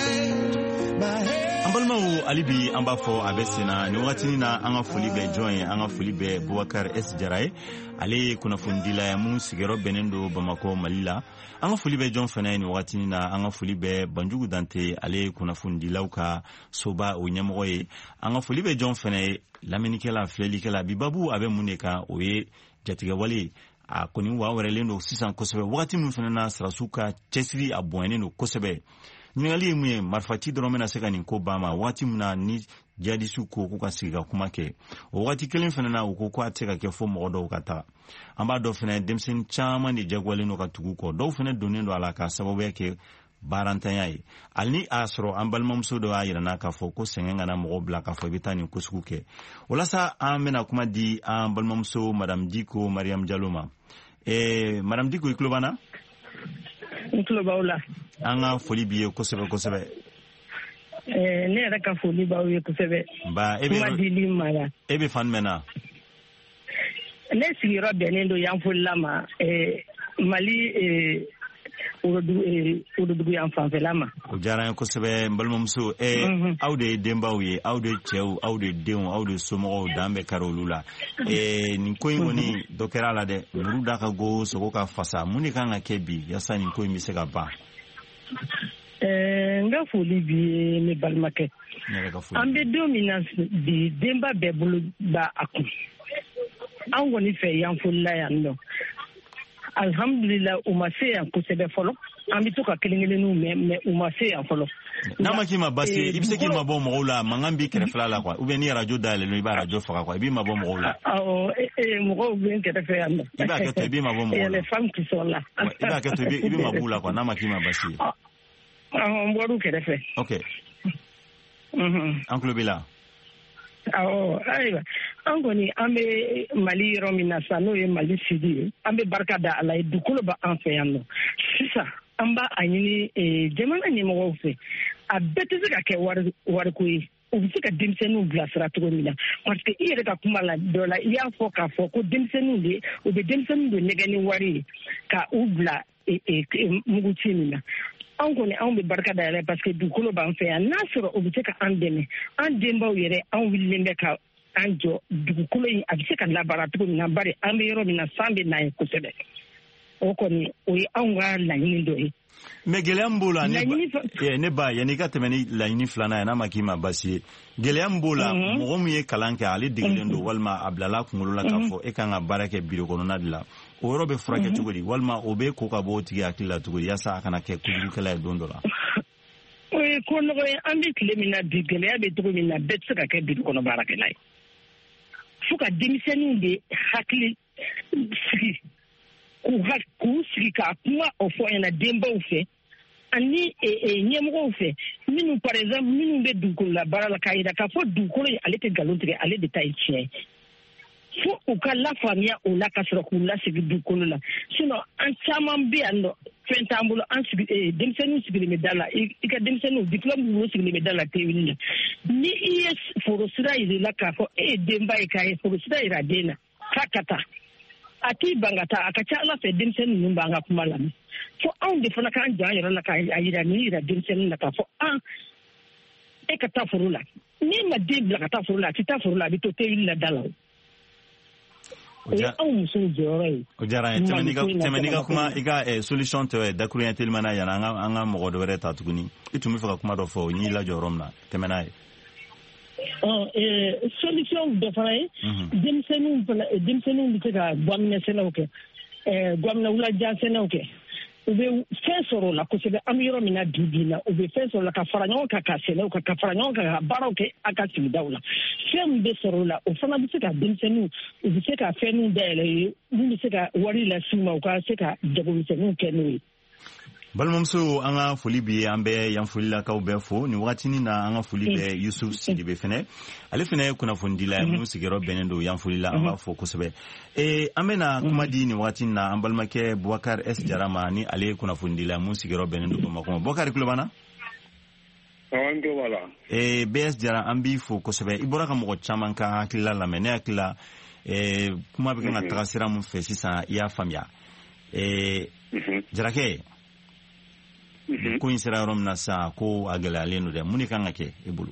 alibi an b'a fɔ a bɛ senna ni wagati na an ka foli bɛ jɔn ye an ka foli bɛ Bubakar S Jara ye ale ye kunnafonidila ye mun sigiyɔrɔ bɛnnen don Bamako Mali la an ka foli bɛ jɔn fana ye ni wagati na an ka foli bɛ Banjugu Dante ale ye kunnafonidilaw ka soba o ɲɛmɔgɔ ye an ka foli bɛ jɔn fana ye lamɛnnikɛla filɛlikɛla bibabu a bɛ mun de kan o ye jatigɛwale a kɔni wa wɛrɛlen don sisan kosɛbɛ wagati min fana na Sirasiw ka cɛsiri a bonyalen don kosɛbɛ ɲininkali ye mun ye marifaci dɔrɔn bɛna se ka nin ko ba ma wagati min na ni jihadisiw ko k'u ka sigi ka kuma kɛ o wagati kelen fana na u ko ko a tɛ se ka kɛ fo mɔgɔ dɔw ka taa an b'a dɔn fana denmisɛnnin caman de jagoyalen don ka tugu kɔ dɔw fana donnen don a la ka sababuya kɛ baarantanya ye hali ni a sɔrɔ an balimamuso dɔ y'a yira n'a k'a fɔ ko sɛgɛn kana mɔgɔw bila k'a fɔ i bɛ taa nin ko sugu kɛ walasa an bɛna kuma di an balimamuso madame Diko Mariam Jalo ma eh madame Diko i tulo b'an na n tulo b'aw la an ka foli b'i ye kosɛbɛ kosɛbɛ eh ne yɛrɛ ka foli b'aw ye kosɛbɛ ba e bɛ kuma dili ma la e bɛ fan jumɛn na ne sigiyɔrɔ bɛnnen don Yanfolila ma eh Mali eh Worodugu yan fanfɛla ma o diyara n ye kosɛbɛ n balimamuso eh aw de ye denbaw ye aw de cɛw aw de denw aw de somɔgɔw dan bɛ kari olu la eh nin ko in kɔni dɔ kɛra a la dɛ muru da ka go sogo ka fasa mun de kan ka kɛ bi yasa nin ko in bɛ se ka ban eh n ka foli bi ye ne balimakɛ an bɛ don min na bi denba bɛɛ bolo ba a kun an kɔni fɛ Yanfolila yan nɔ alhamdulillah u ma se yan kosɛbɛ fɔlɔ an bɛ to ka kelen kelenninw mɛn mɛ u ma se yan fɔlɔ n'a ma k'i ma basi i bɛ se k'i mabɔ mɔgɔw la mankan b'i kɛrɛfɛla la quoi ou bien ni radio dayɛlɛlen i b'a radio faga quoi i b'i mabɔ mɔgɔw la awɔ mɔgɔw bɛ n kɛrɛfɛ yan nɔ i b'a kɛ to i b'i mabɔ mɔgɔw la les femmes qui sont là i b'a kɛ to i b'i mabɔ u la quoi n'a ma k'i ma basi ye awɔ n bɔr'u kɛrɛfɛ ok an tulo b'i la awɔ ayiwa an kɔni an bɛ Mali yɔrɔ min na sa n'o ye Mali sidi ye an bɛ barika da Ala ye dugukolo bɛ an fɛ yan nɔ sisan an b'a a ɲini jamana ɲɛmɔgɔw fɛ a bɛɛ tɛ se ka kɛ wari wariko ye u bɛ se ka denmisɛnninw bilasira cogo min na parce que i yɛrɛ ka kuma la dɔ la i y'a fɔ k'a fɔ ko denmisɛnninw de u bɛ denmisɛnninw de nɛgɛ ni wari ye ka u bila muguci min na anw kɔni anw bɛ barika da yɛrɛ parce que dugukolo b'an fɛ yan n'a sɔrɔ u bɛ se ka an dɛmɛ an denbaw yɛrɛ anw wililen bɛ ka an jɔ dugukolo in a bɛ se ka labaara cogo min na bari an bɛ yɔrɔ min na san bɛ n'a ye kosɛbɛ o kɔni o ye anw ka laɲini dɔ ye. mais gɛlɛya min b'o la ne ba yanni ka tɛmɛ ni laɲini filanan ye n'a ma k'i ma basi ye gɛlɛya min b'o la mɔgɔ min ye kalan kɛ ale degelen don walima a bilala kunkolo la k'a fɔ e kan ka baara kɛ biro kɔnɔna de la o yɔrɔ bɛ furakɛ cogo di walima o bɛ ko ka bɔ o tigi hakili la cogo di yaasa a kana kɛ kujugukɛla ye don dɔ la. o ye ko nɔgɔ ye an bɛ tile min na bi gɛlɛya bɛ cogo min na bɛɛ tɛ se ka kɛ biro kɔnɔ baarakɛla ye fo ka denmisɛnninw de hakili sigi k'u sigi k'a kuma o fɔ ɲɛna denbaw fɛ ani ɲɛmɔgɔw fɛ minnu par exemple minnu bɛ dugukolo la baara la k'a yira k'a fɔ dugukolo ye ale tɛ nkalon tigɛ ale de ta ye tiɲɛ fo u ka lafaamuya o la ka sɔrɔ k'u lasigi dugukolo la sinon an caman bɛ yan nɔ fɛn t'an bolo an sigi denmisɛnninw sigilen bɛ da la i ka denmisɛnninw diplôme ninnu sigilen bɛ da la tewuli la ni i ye foro sira yir'i la k'a fɔ e ye denba ye k'a ye foro sira yira den na k'a ka taa a t'i ban ka taa a ka ca Ala fɛ denmisɛnnin ninnu b'an ka kuma lamɛn fo anw de fana k'an jɔ an yɛrɛ la k'a yira ni yira denmisɛnnin na k'a fɔ an e ka taa foro la n'i ma den bila ka taa foro la a tɛ taa foro la a bɛ to tewuli la da la o ye anw musow jɔyɔrɔ ye. o diyara n ye tɛmɛ n'i ka kuma i ka solution tɛ dakuruɲɛ telima na yan an ka mɔgɔ dɔ wɛrɛ ta tuguni i tun bɛ fɛ ka kuma dɔ fɔ o ɲ'i lajɔ yɔrɔ min na tɛmɛ n'a ye. solution dɔ fana ye denmisɛnninw denmisɛnninw bɛ se ka guwaminɛ sɛnɛw kɛ guwaminɛ wulajan sɛnɛw kɛ u bɛ fɛn sɔrɔ o la kosɛbɛ an bɛ yɔrɔ min na bi bi la u bɛ fɛn sɔrɔ o la ka fara ɲɔgɔn kan ka sɛnɛw kan ka fara ɲɔgɔn kan ka baaraw kɛ a ka sigidaw la fɛn min bɛ sɔrɔ o la o fana bɛ se ka denmisɛnninw u bɛ se ka fɛnninw dayɛlɛ ye min bɛ se ka wari lase u ma u ka se ka jagomisɛnninw kɛ n'o ye. balimamuso an ka foli bi an bɛ yan folilakaw bɛɛ fo nin wagatinin na an ka foli bɛ Yusuf Sidibe fɛnɛ ale fɛnɛ ye kunnafonidila ye minnu sigiyɔrɔ bɛnnen don yan folila an b'a fɔ kosɛbɛ ee an bɛna kuma di nin wagatinin na an balimakɛ Bubakari S Jara ma ni ale ye kunnafonidila mun sigiyɔrɔ bɛnnen don Bamakɔ Bubakari tulo b'an na. awɔ n tulo b'a la. ee B S Jara an b'i fo kosɛbɛ i bɔra ka mɔgɔ caman ka hakilila lamɛn ne hakili la ee kuma bɛ kan ka taga sira mun fɛ sisan i y'a faamuya ee Jarakɛ. ko in sera yɔrɔ min na sa ko a gɛlɛyalen don dɛ mun de kan ka kɛ i bolo.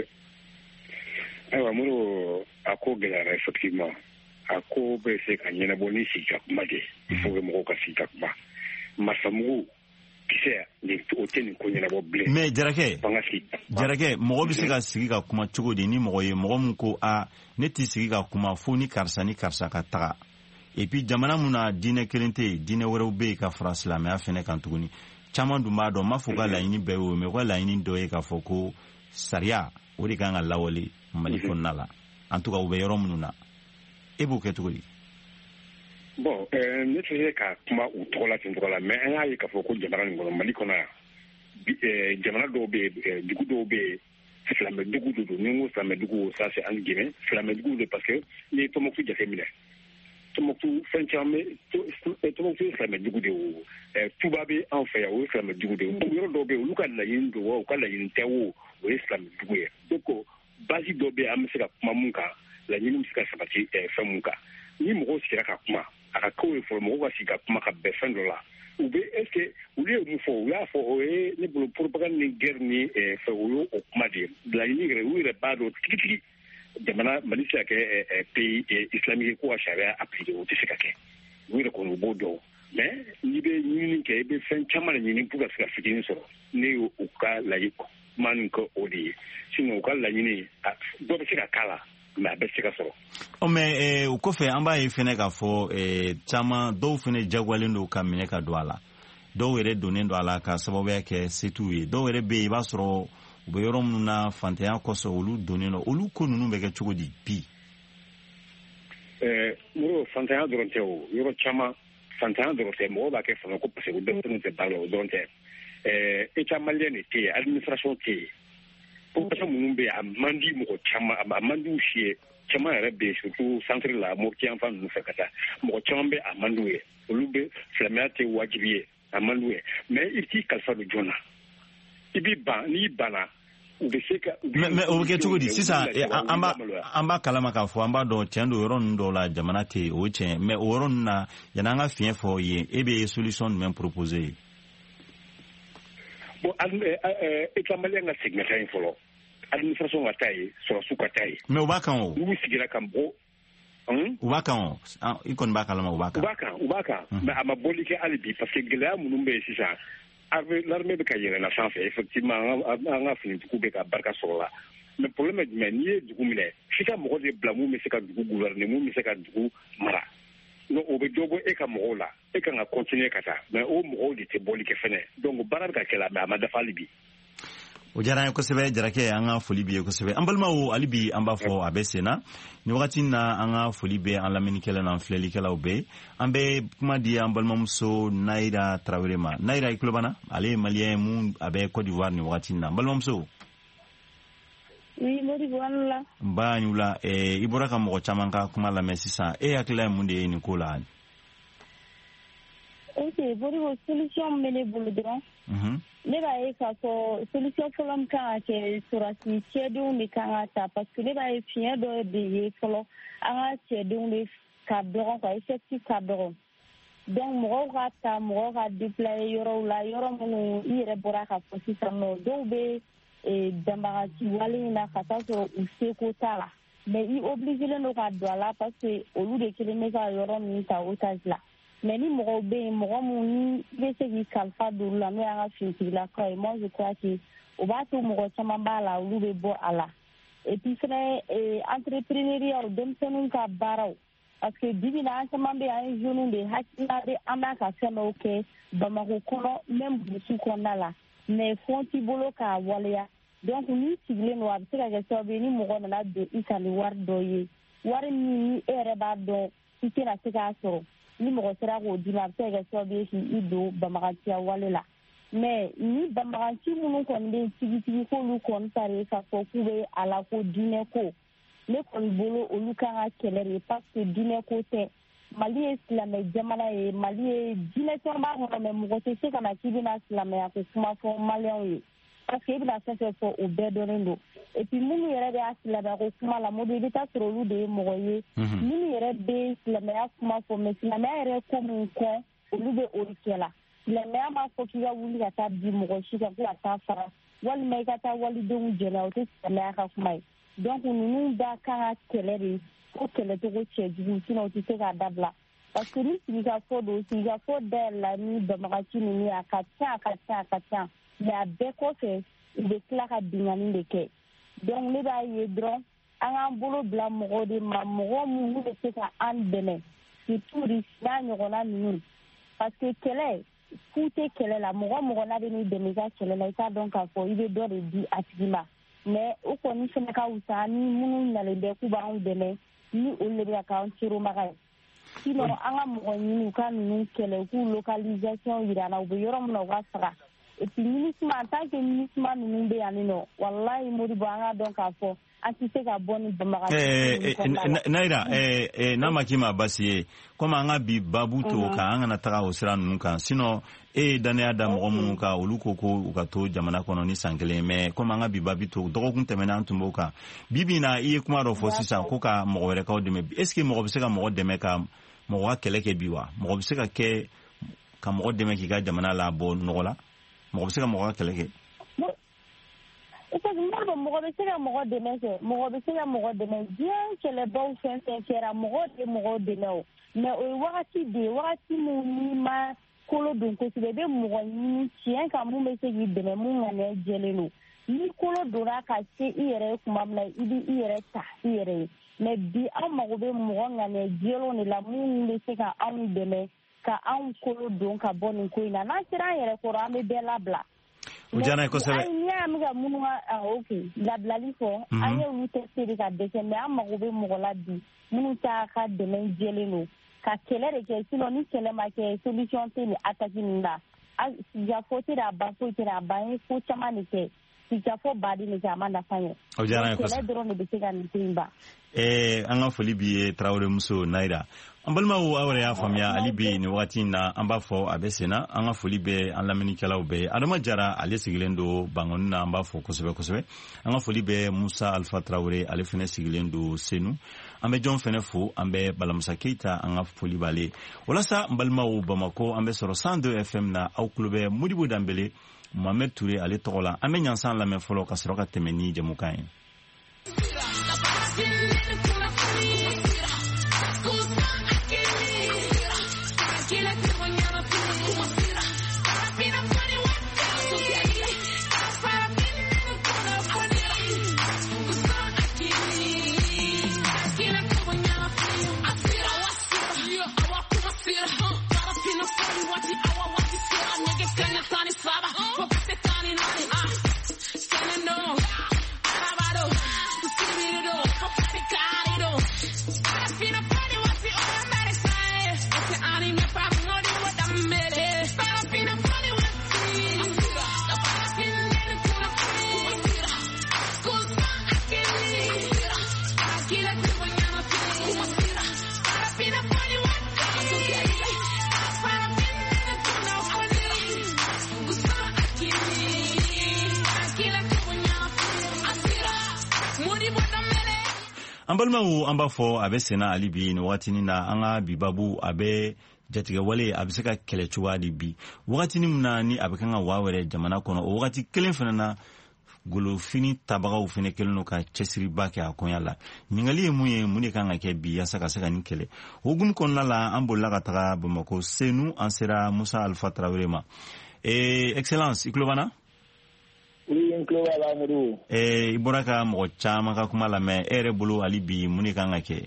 ayiwa Modibo a ko gɛlɛyara effectivement a ko bɛ se ka ɲɛnabɔ ni sigi ka kuma de il faut que mɔgɔw ka sigi ka kuma masamugu kisɛ nin o tɛ nin ko ɲɛnabɔ bilen. mais Jarakɛ Jarakɛ mɔgɔ bɛ se ka sigi ka kuma cogo di ni mɔgɔ ye mɔgɔ min ko a ne t'i sigi ka kuma fo ni karisa ni karisa ka taga et puis jamana mun na diinɛ kelen tɛ yen diinɛ wɛrɛw bɛ yen ka fara silamɛya fɛnɛ kan tuguni. caman dun b'a dɔn m'a fɔ ka laɲini bɛɛ y'o mais ka laɲini dɔ ye k'a fɔ ko sariya o de kan ka lawale Mali kɔnɔna la en tout cas u bɛ yɔrɔ minnu na e b'o kɛ cogo di. bon ne tɛ se ka kuma u tɔgɔ la ten tɔgɔ la mais an y'a ye k'a fɔ ko jamana nin kɔnɔ Mali kɔnɔ yan jamana dɔw bɛ yen dugu dɔw bɛ yen silamɛ dugu de don ni n ko silamɛ dugu ça c'est entre guillemets silamɛ dugu de parce que n'i ye Tɔnbukutu jateminɛ Tɔnbukutu fɛn caman bɛ Tɔnbukutu ye silamɛ dugu de ye o Tuba bɛ anw fɛ yan o ye silamɛ dugu de ye o yɔrɔ dɔw bɛ yen olu ka laɲini don wa u ka laɲini tɛ o o ye silamɛ dugu ye donc base dɔ bɛ yen an bɛ se ka kuma mun kan laɲini bɛ se ka sabati fɛn mun kan ni mɔgɔw sigira ka kuma a ka k'o ye fɔlɔ mɔgɔw ka sigi ka kuma ka bɛn fɛn dɔ la u bɛ est ce que olu ye mun fɔ u y'a fɔ o ye ne bolo propagande ni guerre ni fɛn o ye o kuma de ye laɲini yɛrɛ u yɛrɛ b'a dɔn tigitigi jamana Mali tɛ se ka kɛ pays islamique ko ka sariya appliqué o tɛ se ka kɛ u yɛrɛ kɔni u b'o dɔn mais n'i bɛ ɲinini kɛ i bɛ fɛn caman de ɲini pour ka se ka fitinin sɔrɔ ne ye u ka laɲini kuma nin kɛ o de ye sinon u ka laɲini dɔ bɛ se ka k'a la mais a bɛ se ka sɔrɔ. ɔ mais o kɔfɛ an b'a ye fɛnɛ k'a fɔ caman dɔw fɛnɛ jagoyalen don ka minɛ ka don a la dɔw yɛrɛ donnen don a la ka sababuya kɛ setu ye dɔw yɛrɛ bɛ yen i b'a sɔrɔ u bɛ yɔrɔ minnu na fantanya kɔsɔn olu donnen don olu ko ninnu bɛ kɛ cogo di bi. ɛɛ Modibo fantanya dɔrɔn tɛ o yɔrɔ caman fantanya dɔrɔn tɛ mɔgɔw b'a kɛ fanga ko parce que denmisɛnninw tɛ baara la o dɔrɔn tɛ ɛɛ État malien de tɛ yen administration tɛ yen population minnu bɛ a man di mɔgɔ caman a man di u si ye caman yɛrɛ bɛ yen surtout centre la Mopti yan fan ninnu fɛ ka taa mɔgɔ caman bɛ a man di u ye olu bɛ silamɛya tɛ wajibi ye a man di u ye mais i t'i kalifa don joona i b'i ban n'i banna u bɛ se ka. mais o bɛ kɛ cogo di sisan an b'a an b'a kalama k'a fɔ an b'a dɔn tiɲɛ don yɔrɔ ninnu dɔw la jamana tɛ yen o ye tiɲɛ mais o yɔrɔ ninnu na yanni an ka fiɲɛ fɔ yen e bɛ solution jumɛn proposer. bon état malien ka segin ka taa yen fɔlɔ administration ka taa yen sɔrɔsiw ka taa yen. mais u b'a kan o. n'u sigira ka mɔgɔ. u b'a kan o i kɔni b'a kalama u b'a kan. u b'a kan u b'a kan mais a ma bɔli kɛ hali bi parce que gɛlɛya minnu bɛ yen sisan l'armée bɛ ka yɛlɛnna sanfɛ effectivement an ka finitigiw bɛ ka barika sɔrɔ la mais problème ye jumɛn n'i ye dugu minɛ f'i ka mɔgɔ de bila mun bɛ se ka dugu gouverner mun bɛ se ka dugu mara non o bɛ dɔ bɔ e ka mɔgɔw la e kan ka continuer ka taa mais o mɔgɔw de tɛ bɔli kɛ fɛnɛ donc baara bɛ ka kɛ la mais a ma dafa hali bi. o diyara an ye kosɛbɛ Jarakɛ an ka foli b'i ye kosɛbɛ an balimaw hali bi an b'a fɔ a bɛ sen na nin wagati na an ka foli bɛ an lamɛnnikɛlaw n'an filɛlikɛlaw bɛɛ an bɛ kuma di an balimamuso Nayira Tarawele ma Nayira i tulo b'an na ale ye maliyɛn mun a bɛ Côte d'Ivoire nin wagati na n balimamuso. oui Modibo an la. n b'a ɲu la i bɔra ka mɔgɔ caman ka kuma lamɛn sisan e hakilila ye mun de ye nin ko la. ok Modibo solution bɛ ne bolo dɔrɔn. ne b'a ye k'a fɔ solution fɔlɔ min kan ka kɛ sɔrɔsi cɛdenw de kan ka ta parce que ne b'a ye fiɲɛ dɔ de ye fɔlɔ an ka cɛdenw de ka dɔgɔn quoi effectif ka dɔgɔn donc mɔgɔw ka ta mɔgɔw ka déployer yɔrɔw la yɔrɔ minnu i yɛrɛ bɔra ka fɔ sisan nɔ dɔw bɛ danbagaci wale in na ka taa sɔrɔ u seko t'a la mais i obligelen don ka don a la parce que olu de kelen bɛ ka yɔrɔ min ta otage la. mais ni mɔgɔw bɛ yen mɔgɔ minnu ni bɛ se k'i kalifa don olu la n'o y'an ka finitigilakaw ye moi je crois que o b'a to mɔgɔ caman b'a la olu bɛ bɔ a la et puis fɛnɛ entrepreneuriat denmisɛnninw ka baaraw parce que bibi na an caman bɛ yen an ye jeunes de hakilina bɛ an b'a ka fɛn dɔw kɛ Bamako kɔnɔ même burusi kɔnɔna la mais fɔn t'i bolo k'a waleya donc n'i sigilen don a bɛ se ka kɛ sababu ye ni mɔgɔ nana don i kan ni wari dɔ ye wari min ni e yɛrɛ b'a dɔn i tɛna se k'a sɔrɔ. ni mɔgɔ sera k'o d'i ma a bɛ se ka kɛ sababu ye k'i don banbaganciya wale la mais ni banbaganci minnu kɔni bɛ tigitigi k'olu kɔni ta ye k'a fɔ k'u bɛ a la ko diinɛ ko ne kɔni bolo olu kan ka kɛlɛ de parce que diinɛ ko tɛ Mali ye silamɛ jamana ye Mali ye diinɛ caman b'a kɔnɔ mais mɔgɔ tɛ se ka na k'i bɛna silamɛya ko kuma fɔ maliyɛnw ye parce que i bɛna fɛn fɛn fɔ o bɛɛ dɔnnen don et puis minnu yɛrɛ bɛ a silamɛya ko kuma la Modi i bɛ taa sɔrɔ olu de ye mɔgɔ ye minnu yɛrɛ bɛ silamɛya kuma fɔ mais silamɛya yɛrɛ ko min kɔ olu bɛ o de kɛ la silamɛya m'a fɔ k'i ka wuli ka taa bi mɔgɔ si kan ko ka taa fara walima i ka taa walidenw jɛna o tɛ silamɛya ka kuma ye donc ninnu b'a kan ka kɛlɛ de ko kɛlɛcogo cɛjugu sinon o tɛ se k'a dabila parce que ni sigikafɔ don sigikafɔ dayɛlɛla ni banbagaci ninnu ye a ka ca a ka ca a ka ca mais a bɛɛ kɔfɛ u bɛ tila ka binkani de kɛ donc ne b'a ye dɔrɔn an k'an bolo bila mɔgɔw de ma mɔgɔ minnu bɛ se ka an dɛmɛ surtout n'a ɲɔgɔnna ninnu parce que kɛlɛ fu tɛ kɛlɛ la mɔgɔ mɔgɔ n'a bɛ n'i dɛmɛ i ka kɛlɛ la i t'a dɔn k'a fɔ i bɛ dɔ de di a tigi ma mais o kɔni fana ka wusa ni minnu nalen bɛ k'u b'anw dɛmɛ ni olu de bɛ k'an seromaga ye sinon an ka mɔgɔ ɲini u ka ninnu kɛlɛ u k'u localisation jira an na u bɛ yɔrɔ min na u ka faga et puis MINUSMA en tant que MINUSMA ninnu bɛ yan nɔ walayi Modibo an ka dɔn k'a fɔ an tɛ se ka bɔ ni banbagaci Nayira n'a ma k'i ma basi ye komi an ka bi babu to o kan an kana taga o sira ninnu kan sinon e ye danaya da mɔgɔ minnu kan olu ko ko u ka to jamana kɔnɔ ni san kelen mais komi an ka bi babu to dɔgɔkun tɛmɛna an tun b'o kan bi bi na i ye kuma dɔ fɔ sisan ko ka mɔgɔ wɛrɛ kaw dɛmɛ est ce que mɔgɔ bɛ se ka mɔgɔ dɛmɛ ka mɔgɔ ka kɛlɛ kɛ bi wa mɔgɔ bɛ se ka kɛ ka mɔgɔ dɛmɛ k'i ka jamana la bɔ nɔgɔ la mɔgɔ bɛ se ka mɔgɔ ka kɛlɛ kɛ. mɔgɔ bɛ se ka mɔgɔ dɛmɛ kɛ mɔgɔ bɛ se ka mɔgɔ dɛmɛ diɲɛ kɛlɛbaw fɛn fɛn kɛra mɔgɔ de mɔgɔ dɛmɛ o mais o ye wagati de ye wagati min n'i ma kolo don kosɛbɛ i bɛ mɔgɔ ɲini tiɲɛ kan mun bɛ se k'i dɛmɛ mun ŋaniya jɛlen don ni kolo donna ka se i yɛrɛ ye tuma min na i bɛ i yɛrɛ ta i yɛrɛ ye mais bi an mago bɛ mɔgɔ ŋaniya jɛlenw de la mun bɛ se ka anw dɛmɛ ka anw kolo don ka bɔ nin ko in na n'an sera an yɛrɛ kɔrɔ an bɛ bɛɛ labila. o diyara ye kosɛbɛ. n'i y'a mɛn ka minnu ka ah ok labilali fɔ an ye olu tɛse de ka dɛsɛ mais an mago bɛ mɔgɔ la bi minnu ta ka dɛmɛ jɛlen don ka kɛlɛ de kɛ sinon ni kɛlɛ ma kɛ solution tɛ nin attaque ninnu la sigikafɔ tɛ a ban foyi tɛ a ban ye ko caman de kɛ sikafo badi ni jama na fanye o jara ko kele dron de bisiga ni timba eh anga foli bi Traoré Muso Naira ambalma wo awre ya famia ali bi ni wati na amba fo abesena anga foli be an lamini kala be adama jara ale sigilendo bangon na amba fo kosebe kosebe anga foli be Musa Alpha Traoré ale fene sigilendo senu ambe John fene fo ambe Balamusa Keita anga foli bale wala sa mbalma wo Bamako ambe soro cent deux F M na au clube Modibo Dambele Mohamed Touré ale tokola ambe nyansan la me folo kasoro ka temeni jamukain ambalma wu amba fo abe sena alibi ni watini na anga bibabu abe jatiga wale abiseka kele chuwadi bi wakati ni mna ni abekanga wawere jamana kono o wakati kelen fana na golo fini tabaga ufine keleno ka chesiri bake akonya la ningali muye muni kanga ke bi yasaka saka ni kele ogum konna la ambola ka taga Bamako senu ansera Musa Alpha Traoré ma eh excellence iklobana oui inclora la muru eh iboraka mo chama ka kuma la me ere bulu ali bi muni kanga ke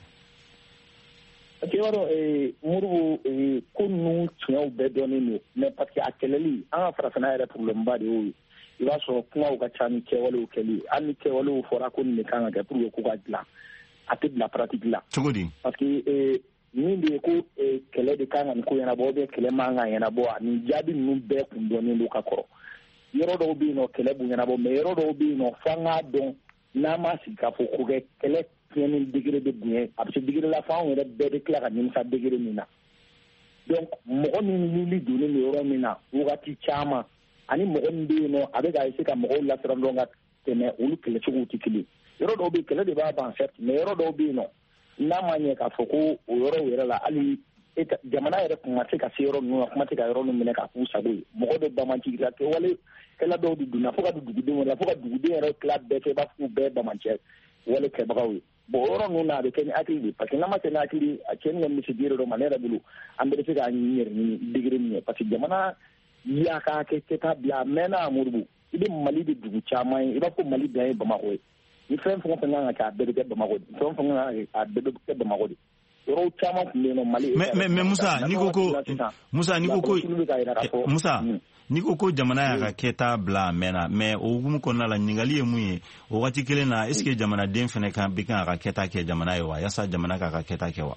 ke waro eh muru eh kunu tsuo bedoni no me parce que akeleli an frafana ere problème ba de o il va so kuma ka chami ke wala o keli an ke wala o fora kun ni kanga ke pour ko ga dla ate de la pratique là chogodi parce que eh ni de ko eh kele de kanga ko yana bo be kele manga yana bo ni jadi nu be kun doni lo ka koro yoro do bi no kele bu yana bo me yoro do bi no fanga don na ma sika fo ko ke kele tiene degré de bien après degré la fa on est be de clara ni sa degré ni na donc mo ni ni li doni ni yoro mi na wakati chama ani mo ndi no abe ga ise ka mo la tra ndonga tene ulu kele chugu tikili yoro do bi kele de ba ban set me yoro do bi no na manye ka foko yoro wera la ali eta jamana ere kuma tika sero no kuma tika yoro no mine ka kusa go mo do ba manchi ga ke wale kala do du na foka du du de la foka du de ere club be ke ba fu be ba manchi wale ke ba go bo yoro no na be ken akili parce que na ma ken akili a ken ngam mi dire do manera bulu ambe tika nyer ni digre ni parce que jamana ya ka ke ke ta bia mena murbu ibe mali de dugu chama iba ko mali de Bamako ni fen fon fon nga ka de de Bamako fen fon nga a de de Bamako ro chama no mali me me Musa niko ko Musa niko ko Musa niko ko jamana ya ka keta bla mena me o gum ko na la nyingali e muye o wati kele na est ce que jamana den fene kan bikan ka keta ke jamana yo wa yasa jamana ka ka keta ke wa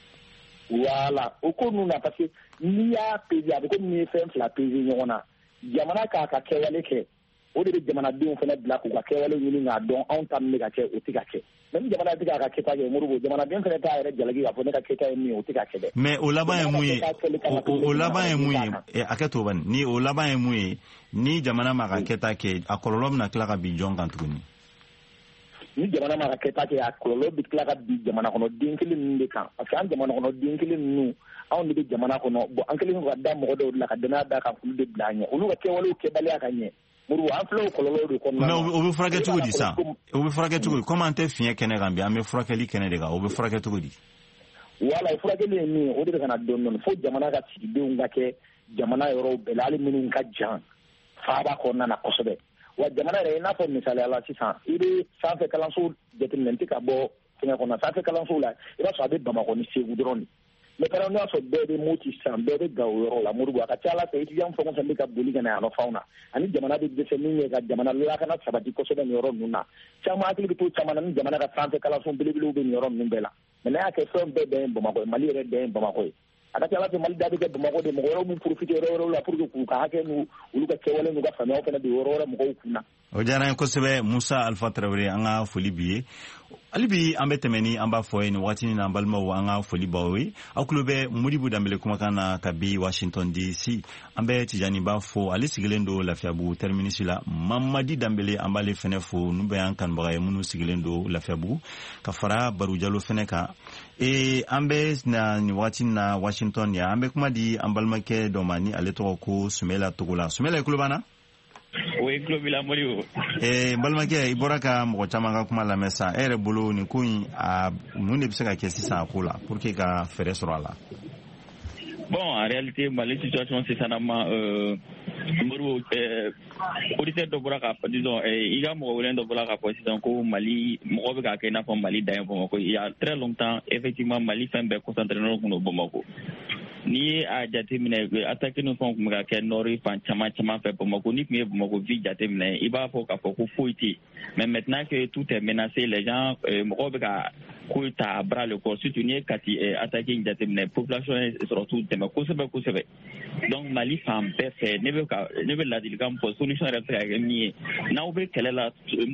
voilà oko nuna parce que ni ya pezi avec ni fem la pezi nyona jamana ka ka kewale ke o de jamana den fene black ko ka kewale ni nga don on tam ne ka ke o tika ke même jamana tika ka keta ke murugo jamana den fene ta ere jalagi ka fone ka keta ni o tika ke de mais o laban e muye o laban e muye e aketo ban ni o laban e muye ni jamana ma ka keta ke akololom na kla ka bi jonga ntuni ni jamana ma ka keta ke akololo bi kla ka bi jamana kono dinkili nde kan parce que an jamana kono dinkili nu an de jamana kono bo an kelen ko da mo do la ka dana da ka fulu de blanye olu ka kewalo ke bale aka nye muru an flo kololo do kono mais o be frage tugo di sa o be frage tugo comment te fien kene gambi am be frage li kene de ga o be frage tugo di wala frage le ni o de kana don non fo jamana ka ci de nga ke jamana yoro belali minu ka jan fa ba ko na kosobe wa jamana re na fo misale ala sisan ibe sanfe kalanso detenenti ka bo fina kona sanfe kalanso la iba so abe Bamako ni segu drone le parano so bebe moti san bebe gawro la murgu aka chala te itiam fo konsa ka buli kana no fauna ani jamana de de seminye ga jamana la kana sabati ko so da yoro nuna chama akili to chama na jamana ka sanfe kalanso bele bele be yoro numbela mena ke so bebe Bamako mali re de Bamako a ka ca ala fɛ mali da bɛ kɛ bamakɔ de mɔgɔ wɛrɛw min profite yɔrɔ wɛrɛw la pour que k'u ka hakɛ n'u olu ka kɛwale n'u ka faamuyaw fana don yɔrɔ wɛrɛ mɔgɔw kun na. O diyara n ye kosɛbɛ Musa Alpha Traoré, an ka foli b'i ye. hali bi an bɛ tɛmɛ ni an b'a fɔ ye nin waati na an balimaw an ka foli b'aw ye. Aw tulo bɛ Modibo Dambele kumakan na kabi Washington D C. An bɛ Tijani b'a fɔ ale sigilen don Lafiyabugu terminus la. Mamadi Dambele an b'ale fɛnɛ fo n'u bɛ an kanubaga ye minnu sigilen don Lafiyabugu ka fara Baru Jalo fɛnɛ kan. E an bɛ na ni waati na Washington ya an bɛ kuma di an balimakɛ dɔ ma ni ale tɔgɔ ko Sumela Togola. Sumela i tulo b'an na? Oui, Globila Moriwo. Eh, balimakɛ i bɔra ka mɔgɔ caman ka kuma lamɛn sa. E yɛrɛ bolo nin ko in a mun de bɛ se ka kɛ sisan a ko la pour que ka fɛɛrɛ sɔrɔ a la? Bon, en réalité, Mali situation c'est seulement euh Moriwo euh auditeur dɔ bɔra ka fɔ disons euh i ka mɔgɔ wɛrɛ dɔ bɔra ka fɔ sisan ko Mali mɔgɔ bɛ ka kɛ i n'a fɔ Mali dan ye Bamakɔ. Il y a très longtemps effectivement Mali fɛn bɛɛ concentré n'o kun Bamakɔ. Ni ye a jateminɛ attaque ni fɛnw kun bɛ ka kɛ nord fan caman caman fɛ Bamakɔ ni kun ye Bamakɔ ville jateminɛ i b'a fɔ k'a fɔ ko foyi tɛ mais maintenant que tout est menacé les gens mɔgɔw bɛ ka ko ta à bras le corps surtout ni ye Kati attaque in jateminɛ population ye surtout tɛmɛ kosɛbɛ kosɛbɛ donc Mali fan bɛɛ fɛ ne bɛ ka ne bɛ ladilikan fɔ solution yɛrɛ bɛ se ka kɛ min ye n'aw bɛ kɛlɛ la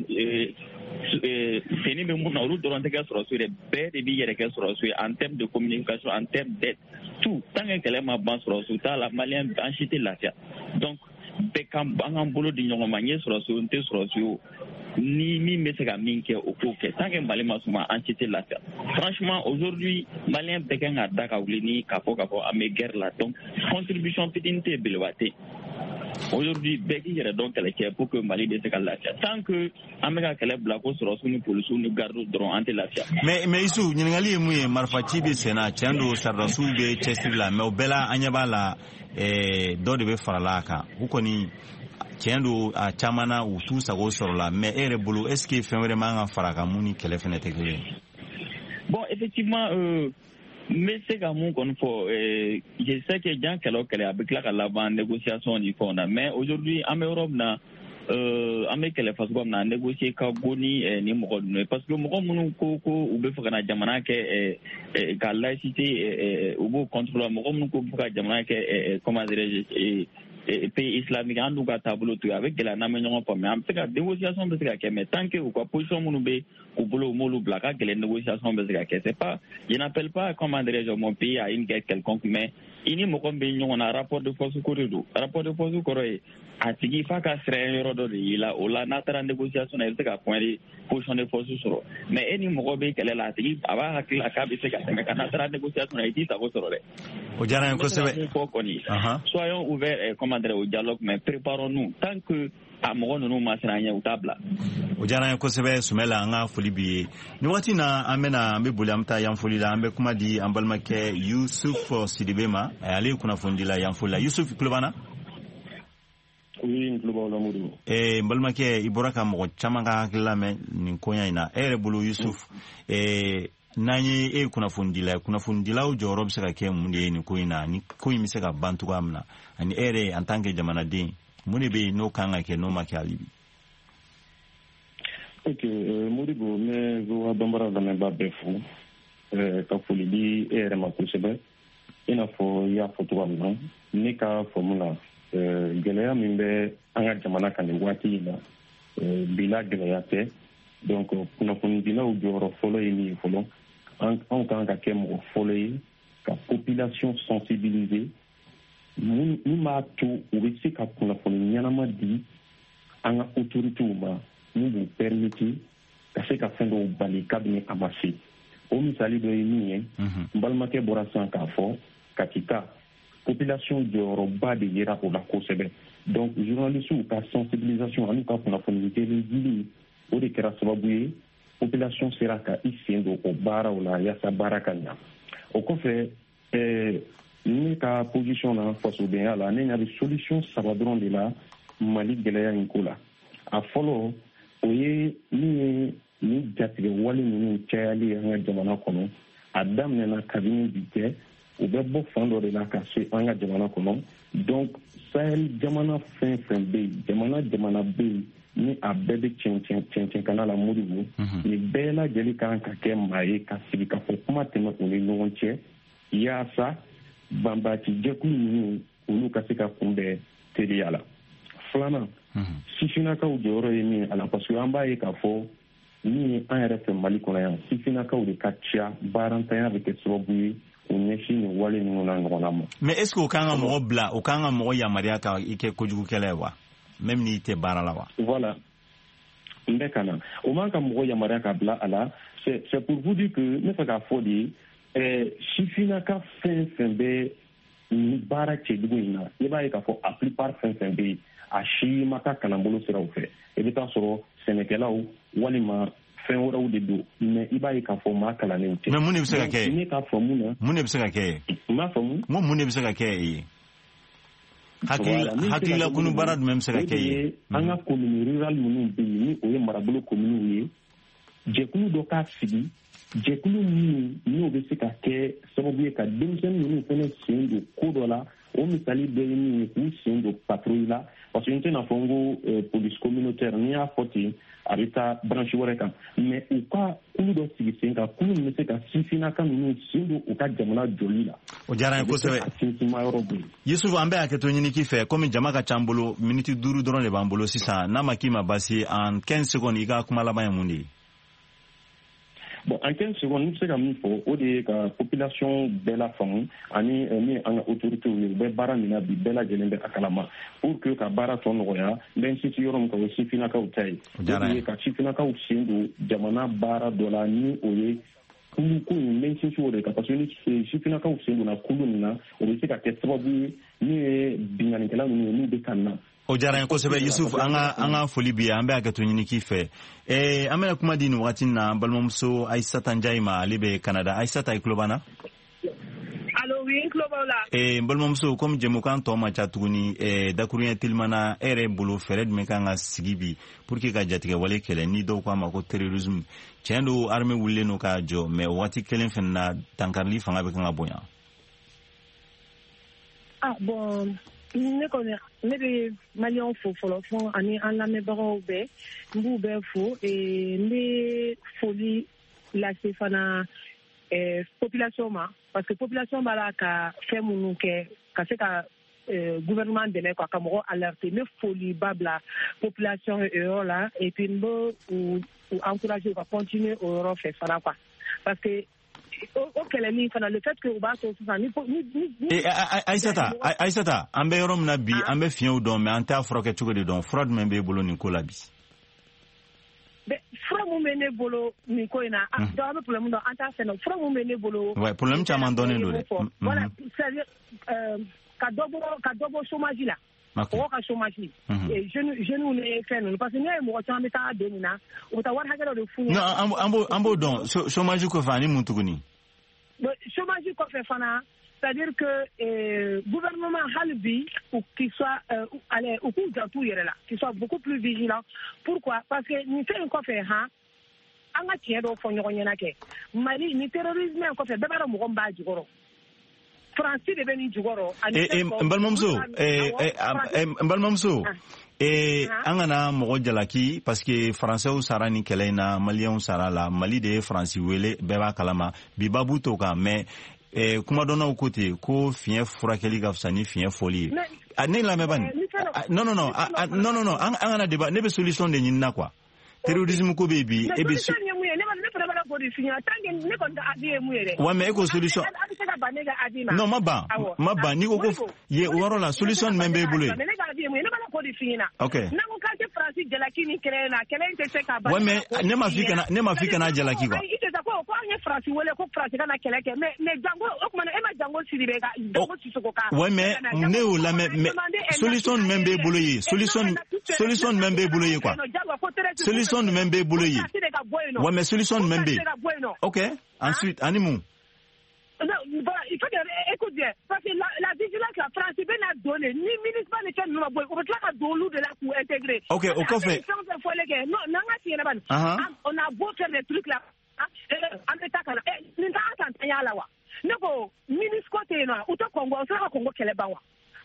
seni bɛ mun na olu dɔrɔn tɛ kɛ sɔrɔsiw ye bɛɛ de b'i yɛrɛ kɛ sɔrɔsiw ye en termes de communication en termes d'aide tout tant que kɛlɛ ma ban sɔrɔsiw t'a la maliyɛn an si tɛ lafiya donc bɛɛ ka an k'an bolo di ɲɔgɔn ma n ye sɔrɔsiw n tɛ sɔrɔsiw ni min bɛ se ka min kɛ o k'o kɛ tant que Mali ma suma an si tɛ lafiya franchement aujourd'hui maliyɛn bɛɛ kan ka da ka wuli ni k'a fɔ k'a fɔ an bɛ guerre la donc contribution fitinin tɛ belebeleba tɛ aujourd'hui bɛɛ k'i yɛrɛ dɔn kɛlɛkɛ pour que Mali bɛ se ka lafiya tant que an bɛ ka kɛlɛ bila ko sɔrɔsiw ni polisiw ni gardiw dɔrɔn an tɛ lafiya. mais mais Isu ɲininkali ye mun ye marifaci bɛ sen na tiɲɛ don saridasiw bɛ cɛsiri la mais o bɛɛ la an ɲɛ b'a la dɔ de bɛ farala a kan u kɔni tiɲɛ don a caman na u t'u sago sɔrɔ la mais e yɛrɛ bolo est ce que fɛn wɛrɛ man ka fara a kan mun ni kɛlɛ fɛnɛ tɛ kelen ye? Bon effectivement euh, n bɛ se ka mun kɔni fɔ je sais que jan kɛlɛ o kɛlɛ a bɛ tila ka laban négociation ni fɛnw na mais aujourd'hui an bɛ yɔrɔ min na an bɛ kɛlɛ fasugu min na négocier ka go ni ni mɔgɔ ninnu ye parce que mɔgɔ minnu ko ko u bɛ fɛ ka na jamana kɛ ka laïcité u b'o contrôler mɔgɔ minnu ko fɛ ka jamana kɛ comment dirais-je pays islamique an n'u ka taabolo to yen a bɛ gɛlɛya n'an bɛ ɲɔgɔn faamuya an bɛ se ka négociation bɛ se ka kɛ mais tant que u ka position minnu bɛ u bolo u m'olu bila a ka gɛlɛn négociation bɛ se ka kɛ c'est pas je n'appelle pas comment dirais-je mon pays à une guerre quelconque mais i ni mɔgɔ min bɛ ɲɔgɔn na rapport de force ko de don rapport de force kɔrɔ ye a tigi f'a ka siranya yɔrɔ dɔ de y'i la o la n'a taara négociation na i bɛ se ka point de position de force sɔrɔ mais e ni mɔgɔ bɛ kɛlɛ la a tigi a b'a hakili la k'a bɛ se ka tɛmɛ ka n'a taara négociation na i t'i sago sɔrɔ dɛ. O diyara n ye kosɛbɛ. fɔ kɔni soyons ouverts comment dire au dialogue mais préparons-nous tant que a mɔgɔ ninnu ma siran ɲɛ u t'a bila. O diyara n ye kosɛbɛ Sumela an ka foli b'i ye nin waati na an bɛna an bɛ boli an bɛ taa yan foli la an bɛ kuma di an balimakɛ Yusuf Sidibe ma ale ye kunnafoni dila yan foli la Yusuf tulo b'an na? Oui n tulo b'aw la Modibo. Eh n balimakɛ i bɔra ka mɔgɔ caman ka hakili lamɛn nin koɲa in na e yɛrɛ bolo Yusuf eh n'an ye e ye kunnafoni dila ye kunnafoni dilaw jɔyɔrɔ bɛ se ka kɛ mun de ye nin ko in na ni ko in bɛ se ka ban cogoya min na ani e yɛrɛ en tant que jamanaden mun de bɛ yen n'o kan ka kɛ n'o ma kɛ hali bi? Ok Modibo n bɛ Voa Banbara lamɛnbaa bɛɛ fo ka foli di e yɛrɛ ma kosɛbɛ i n'a fɔ i y'a fɔ cogoya min na ne ka faamu la gɛlɛya min bɛ an ka jamana kan nin waati in na bila gɛlɛya tɛ donc kunnafoni dilaw jɔyɔrɔ fɔlɔ ye min ye fɔlɔ anw kan ka kɛ mɔgɔ fɔlɔ ye ka population sensibiliser min b'a to u bɛ se ka kunnafoni ɲɛnama di an ka autorités ma min b'u permettre ka se ka fɛn dɔw bali kabini a ma se o misali dɔ ye min ye n balimakɛ bɔra sisan k'a fɔ Katika population jɔyɔrɔba de yera o la kosɛbɛ donc journalistes ka sensibilisation ani ka kunnafoni dili o de kɛra sababu ye population sera ka i sen don o baaraw la yaasa baara ka ɲa o kɔfɛ ɛɛ ne ka position na fasobɛnya la ne ɲa bɛ solution saba dɔrɔn de la Mali gɛlɛya in ko la a fɔlɔ o ye min ye ni jatigɛ wale ninnu cayali an ka jamana kɔnɔ a daminɛna kabini bi cɛ u bɛ bɔ fan dɔ de la ka se an ka jamana kɔnɔ donc Sahel jamana fɛn fɛn bɛ yen jamana jamana bɛ yen ni a bɛɛ bɛ cɛncɛn cɛncɛn kana la Modibo nin bɛɛ lajɛlen kan ka kɛ maa ye ka sigi ka fɔ kuma tɛmɛ u ni ɲɔgɔn cɛ yaasa banbati jɛkulu ninnu olu ka se ka kunbɛn teliya la. Filanan sifinnakaw jɔyɔrɔ ye min a la parce que an b'a ye k'a fɔ ni an yɛrɛ fɛ Mali kɔnɔ yan sifinnakaw de ka ca baarantanya bɛ kɛ sababu ye o ɲɛsin nin wale ninnu na ɲɔgɔnna ma. Mais est ce que o kan ka mɔgɔ bila o kan ka mɔgɔ yamaruya ka i kɛ kojugukɛla ye wa même n'i tɛ baara la wa? Voilà. N bɛ ka na o man ka mɔgɔ yamaruya ka bila a la c'est c'est pour vous dire que ne fɛ k'a fɔ de ɛɛ sifinnaka fɛn fɛn bɛ nin baara cɛjugu in na i b'a ye k'a fɔ a plupart fɛn fɛn bɛ yen a si ma taa kalanbolo siraw fɛ i bɛ taa sɔrɔ sɛnɛkɛlaw walima fɛn wɛrɛw de don mais i b'a ye k'a fɔ maa kalannen tɛ. Mais mun de bɛ se ka kɛ? Ne k'a faamu na. Mun de bɛ se ka kɛ? N m'a faamu. Mun mun de bɛ se ka kɛ ye? Hakili hakilila kunu baara jumɛn bɛ se ka kɛ ye? An ka commune rural minnu bɛ yen ni o ye marabolo communes ye jɛkulu dɔ k'a sigi jɛkulu minnu n'o bɛ se ka kɛ sababu ye ka denmisɛnnin ninnu fana sen don ko dɔ la o misali bɛɛ ye min ye k'u sen don patrouille la parce que n tɛna fɔ n ko police communautaire n'i y'a fɔ ten a bɛ taa branche wɛrɛ kan mais u ka kulu dɔ sigi sen kan kulu min bɛ se ka sifinnaka ninnu sen don u ka jamana jɔli la. O diyara n ye kosɛbɛ. Yusufu an bɛ hakɛto ɲini k'i fɛ komi jama ka ca an bolo miniti duuru dɔrɔn de b'an bolo sisan n'a ma k'i ma baasi en quinze secondes i ka kuma laban ye mun de ye? Bon, en quinze secondes, nous savons que la population de la femme, ani ni an autorité ou be bara mina bi bela jelembe akalama pour que ka bara ton roya ben siti yorom ko sifina ka utay de ka sifina ka usindu jamana bara dola ni oye kulu ko men siti o de ka parce que sifina ka usindu na kulu na o be ka ke sababu ni bingani kala ni ni be kanna. O diyara n ye kosɛbɛ Yusuf an ka an ka foli bi an bɛ hakɛto ɲini k'i fɛ eh an bɛna kuma di nin wagati na an balimamuso Aissata Ndiaye ma ale bɛ Canada. Aissata i tulo b'an na? Allo oui n tulo b'aw la. Eh n balimamuso comme jɛmukan tɔ man ca tuguni eh dakuruɲɛ telimana e yɛrɛ bolo fɛɛrɛ jumɛn kan ka sigi bi pour que ka jatigɛ wale kɛlɛ ni dɔw k'a ma ko terrorisme tiɲɛ don armée wulilen n'o k'a jɔ mais wagati kelen fana na dankarili fanga bɛ kan ka bonya. Ah bon ne kɔni ne bɛ maliyɛnw fo fɔlɔ fɔ ani an lamɛnbagaw bɛɛ n b'u bɛɛ fo n bɛ foli lase fana population ma parce que population b'a la ka fɛn minnu kɛ ka se ka gouvernement dɛmɛ quoi ka mɔgɔ alerter n bɛ foliba bila population o yɔrɔ la et puis n bɛ u encourager ka continuer o yɔrɔ fɛ fana quoi parce que o kɛlɛli fana le fait que u b'a to sisan ni ni Aissata Aissata an bɛ yɔrɔ min na bi an bɛ fiɲɛw dɔn mais an t'a furakɛ cogo de dɔn fura jumɛn b'e bolo nin ko la bi? fura mun bɛ ne bolo nin ko in na dɔw an bɛ problème dɔn an t'a fɛ fura mun bɛ ne bolo. ouais problème caman dɔnnen don dɛ. voilà c'est-à-dire ka dɔ bɔ ka dɔ bɔ chômage la. mɔgɔ ka chômage jeune jeune ne fɛn ninnu parce que n'i y'a ye mɔgɔ caman bɛ taa don min na u bɛ taa wari hakɛ dɔ de f'u ɲɛna. non an b'o an b'o dɔn chômage kɔfɛ ani mun tuguni. chômage kɔfɛ fana c'est-à-dire que euh, gouvernement hali bi ou qu'il soit euh, allez ou k'u janto yɛrɛ la qu'il soit beaucoup plus vigilant. Pourquoi? Parce que nin fɛn in kɔfɛ han an ka tiɲɛ dɔw fɔ ɲɔgɔn ɲɛna kɛ Mali ni terrorisme in kɔfɛ bɛɛ b'a dɔn mɔgɔ min b'a jukɔrɔ. France de bɛ nin jukɔrɔ. eh n balimamuso eh eh n balimamuso eh an kana mɔgɔ jalaki parce que français sara ni kɛlɛ in na maliyɛnw sara la Mali de ye France wele bɛɛ b'a kalama bi babu t'o kan mais eh kumadɔnnaw ko ten ko fiɲɛ furakɛli ka fisa ni fiɲɛ fɔli ye ne lamɛnba nin non non non non non non an kana débat ne bɛ solution de ɲini na quoi terrorisme ko bɛ bi e bɛ ouais mais e ko solution non ma ban ma ban ni ko ko ye o yɔrɔ la solution jumɛn b'e bolo ye ok ouais mais ne ma f'i kana ne ma f'i kana jalaki quoi ouais mais ne y'o lamɛn mais solution jumɛn b'e bolo ye solution solution jumɛn b'e bolo ye quoi solution jumɛn b'e bolo ye ouais mais solution jumɛn b'e ok ensuite ani mun. Non, voilà, il faut que, écoute bien, parce que la, la vigilance, la France, c'est bien à donner, ni ministre, ni quel nom, on peut pas donner de la pour intégrer. Ok, au café. Non, non, on a beau faire des trucs là, en état, nous avons entendu là, nous, ministre côté, là, ou au Congo, on sera au Congo, quel est bawa.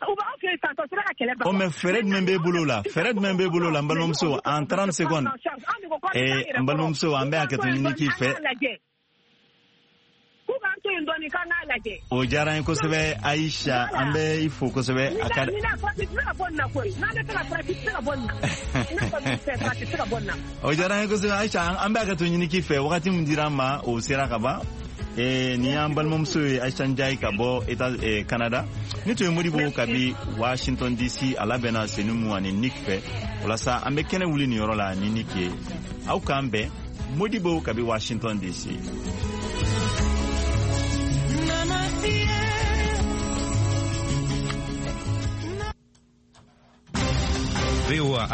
Oh mais Fred Membe Boulo là, Fred Membe Boulo là, Mbalomso en trente secondes. Et Mbalomso en bas que tu n'y qui fait. in dɔɔni k'an k'a lajɛ. O diyara n ye kosɛbɛ Aisha an bɛ i fo kosɛbɛ. Ni na ni na farati tɛ se ka bɔ nin na koyi n'ale tɛ ka farati tɛ se ka bɔ nin na. Ne kɔni fɛ farati tɛ se ka bɔ nin na. O diyara n ye kosɛbɛ Aisha an bɛ hakɛto ɲini k'i fɛ wagati min dira an ma o sera ka ban. Eh, ni y'an balimamuso ye Aisha Ndiaye ka bɔ Etats eh, Canada ni tun ye Modibo kabi Washington D C a labɛnna Senumu ani Nick fɛ walasa an bɛ kɛnɛ wuli nin yɔrɔ la ni Nick ye aw k'an bɛn Modibo kabi Washington D C. V O A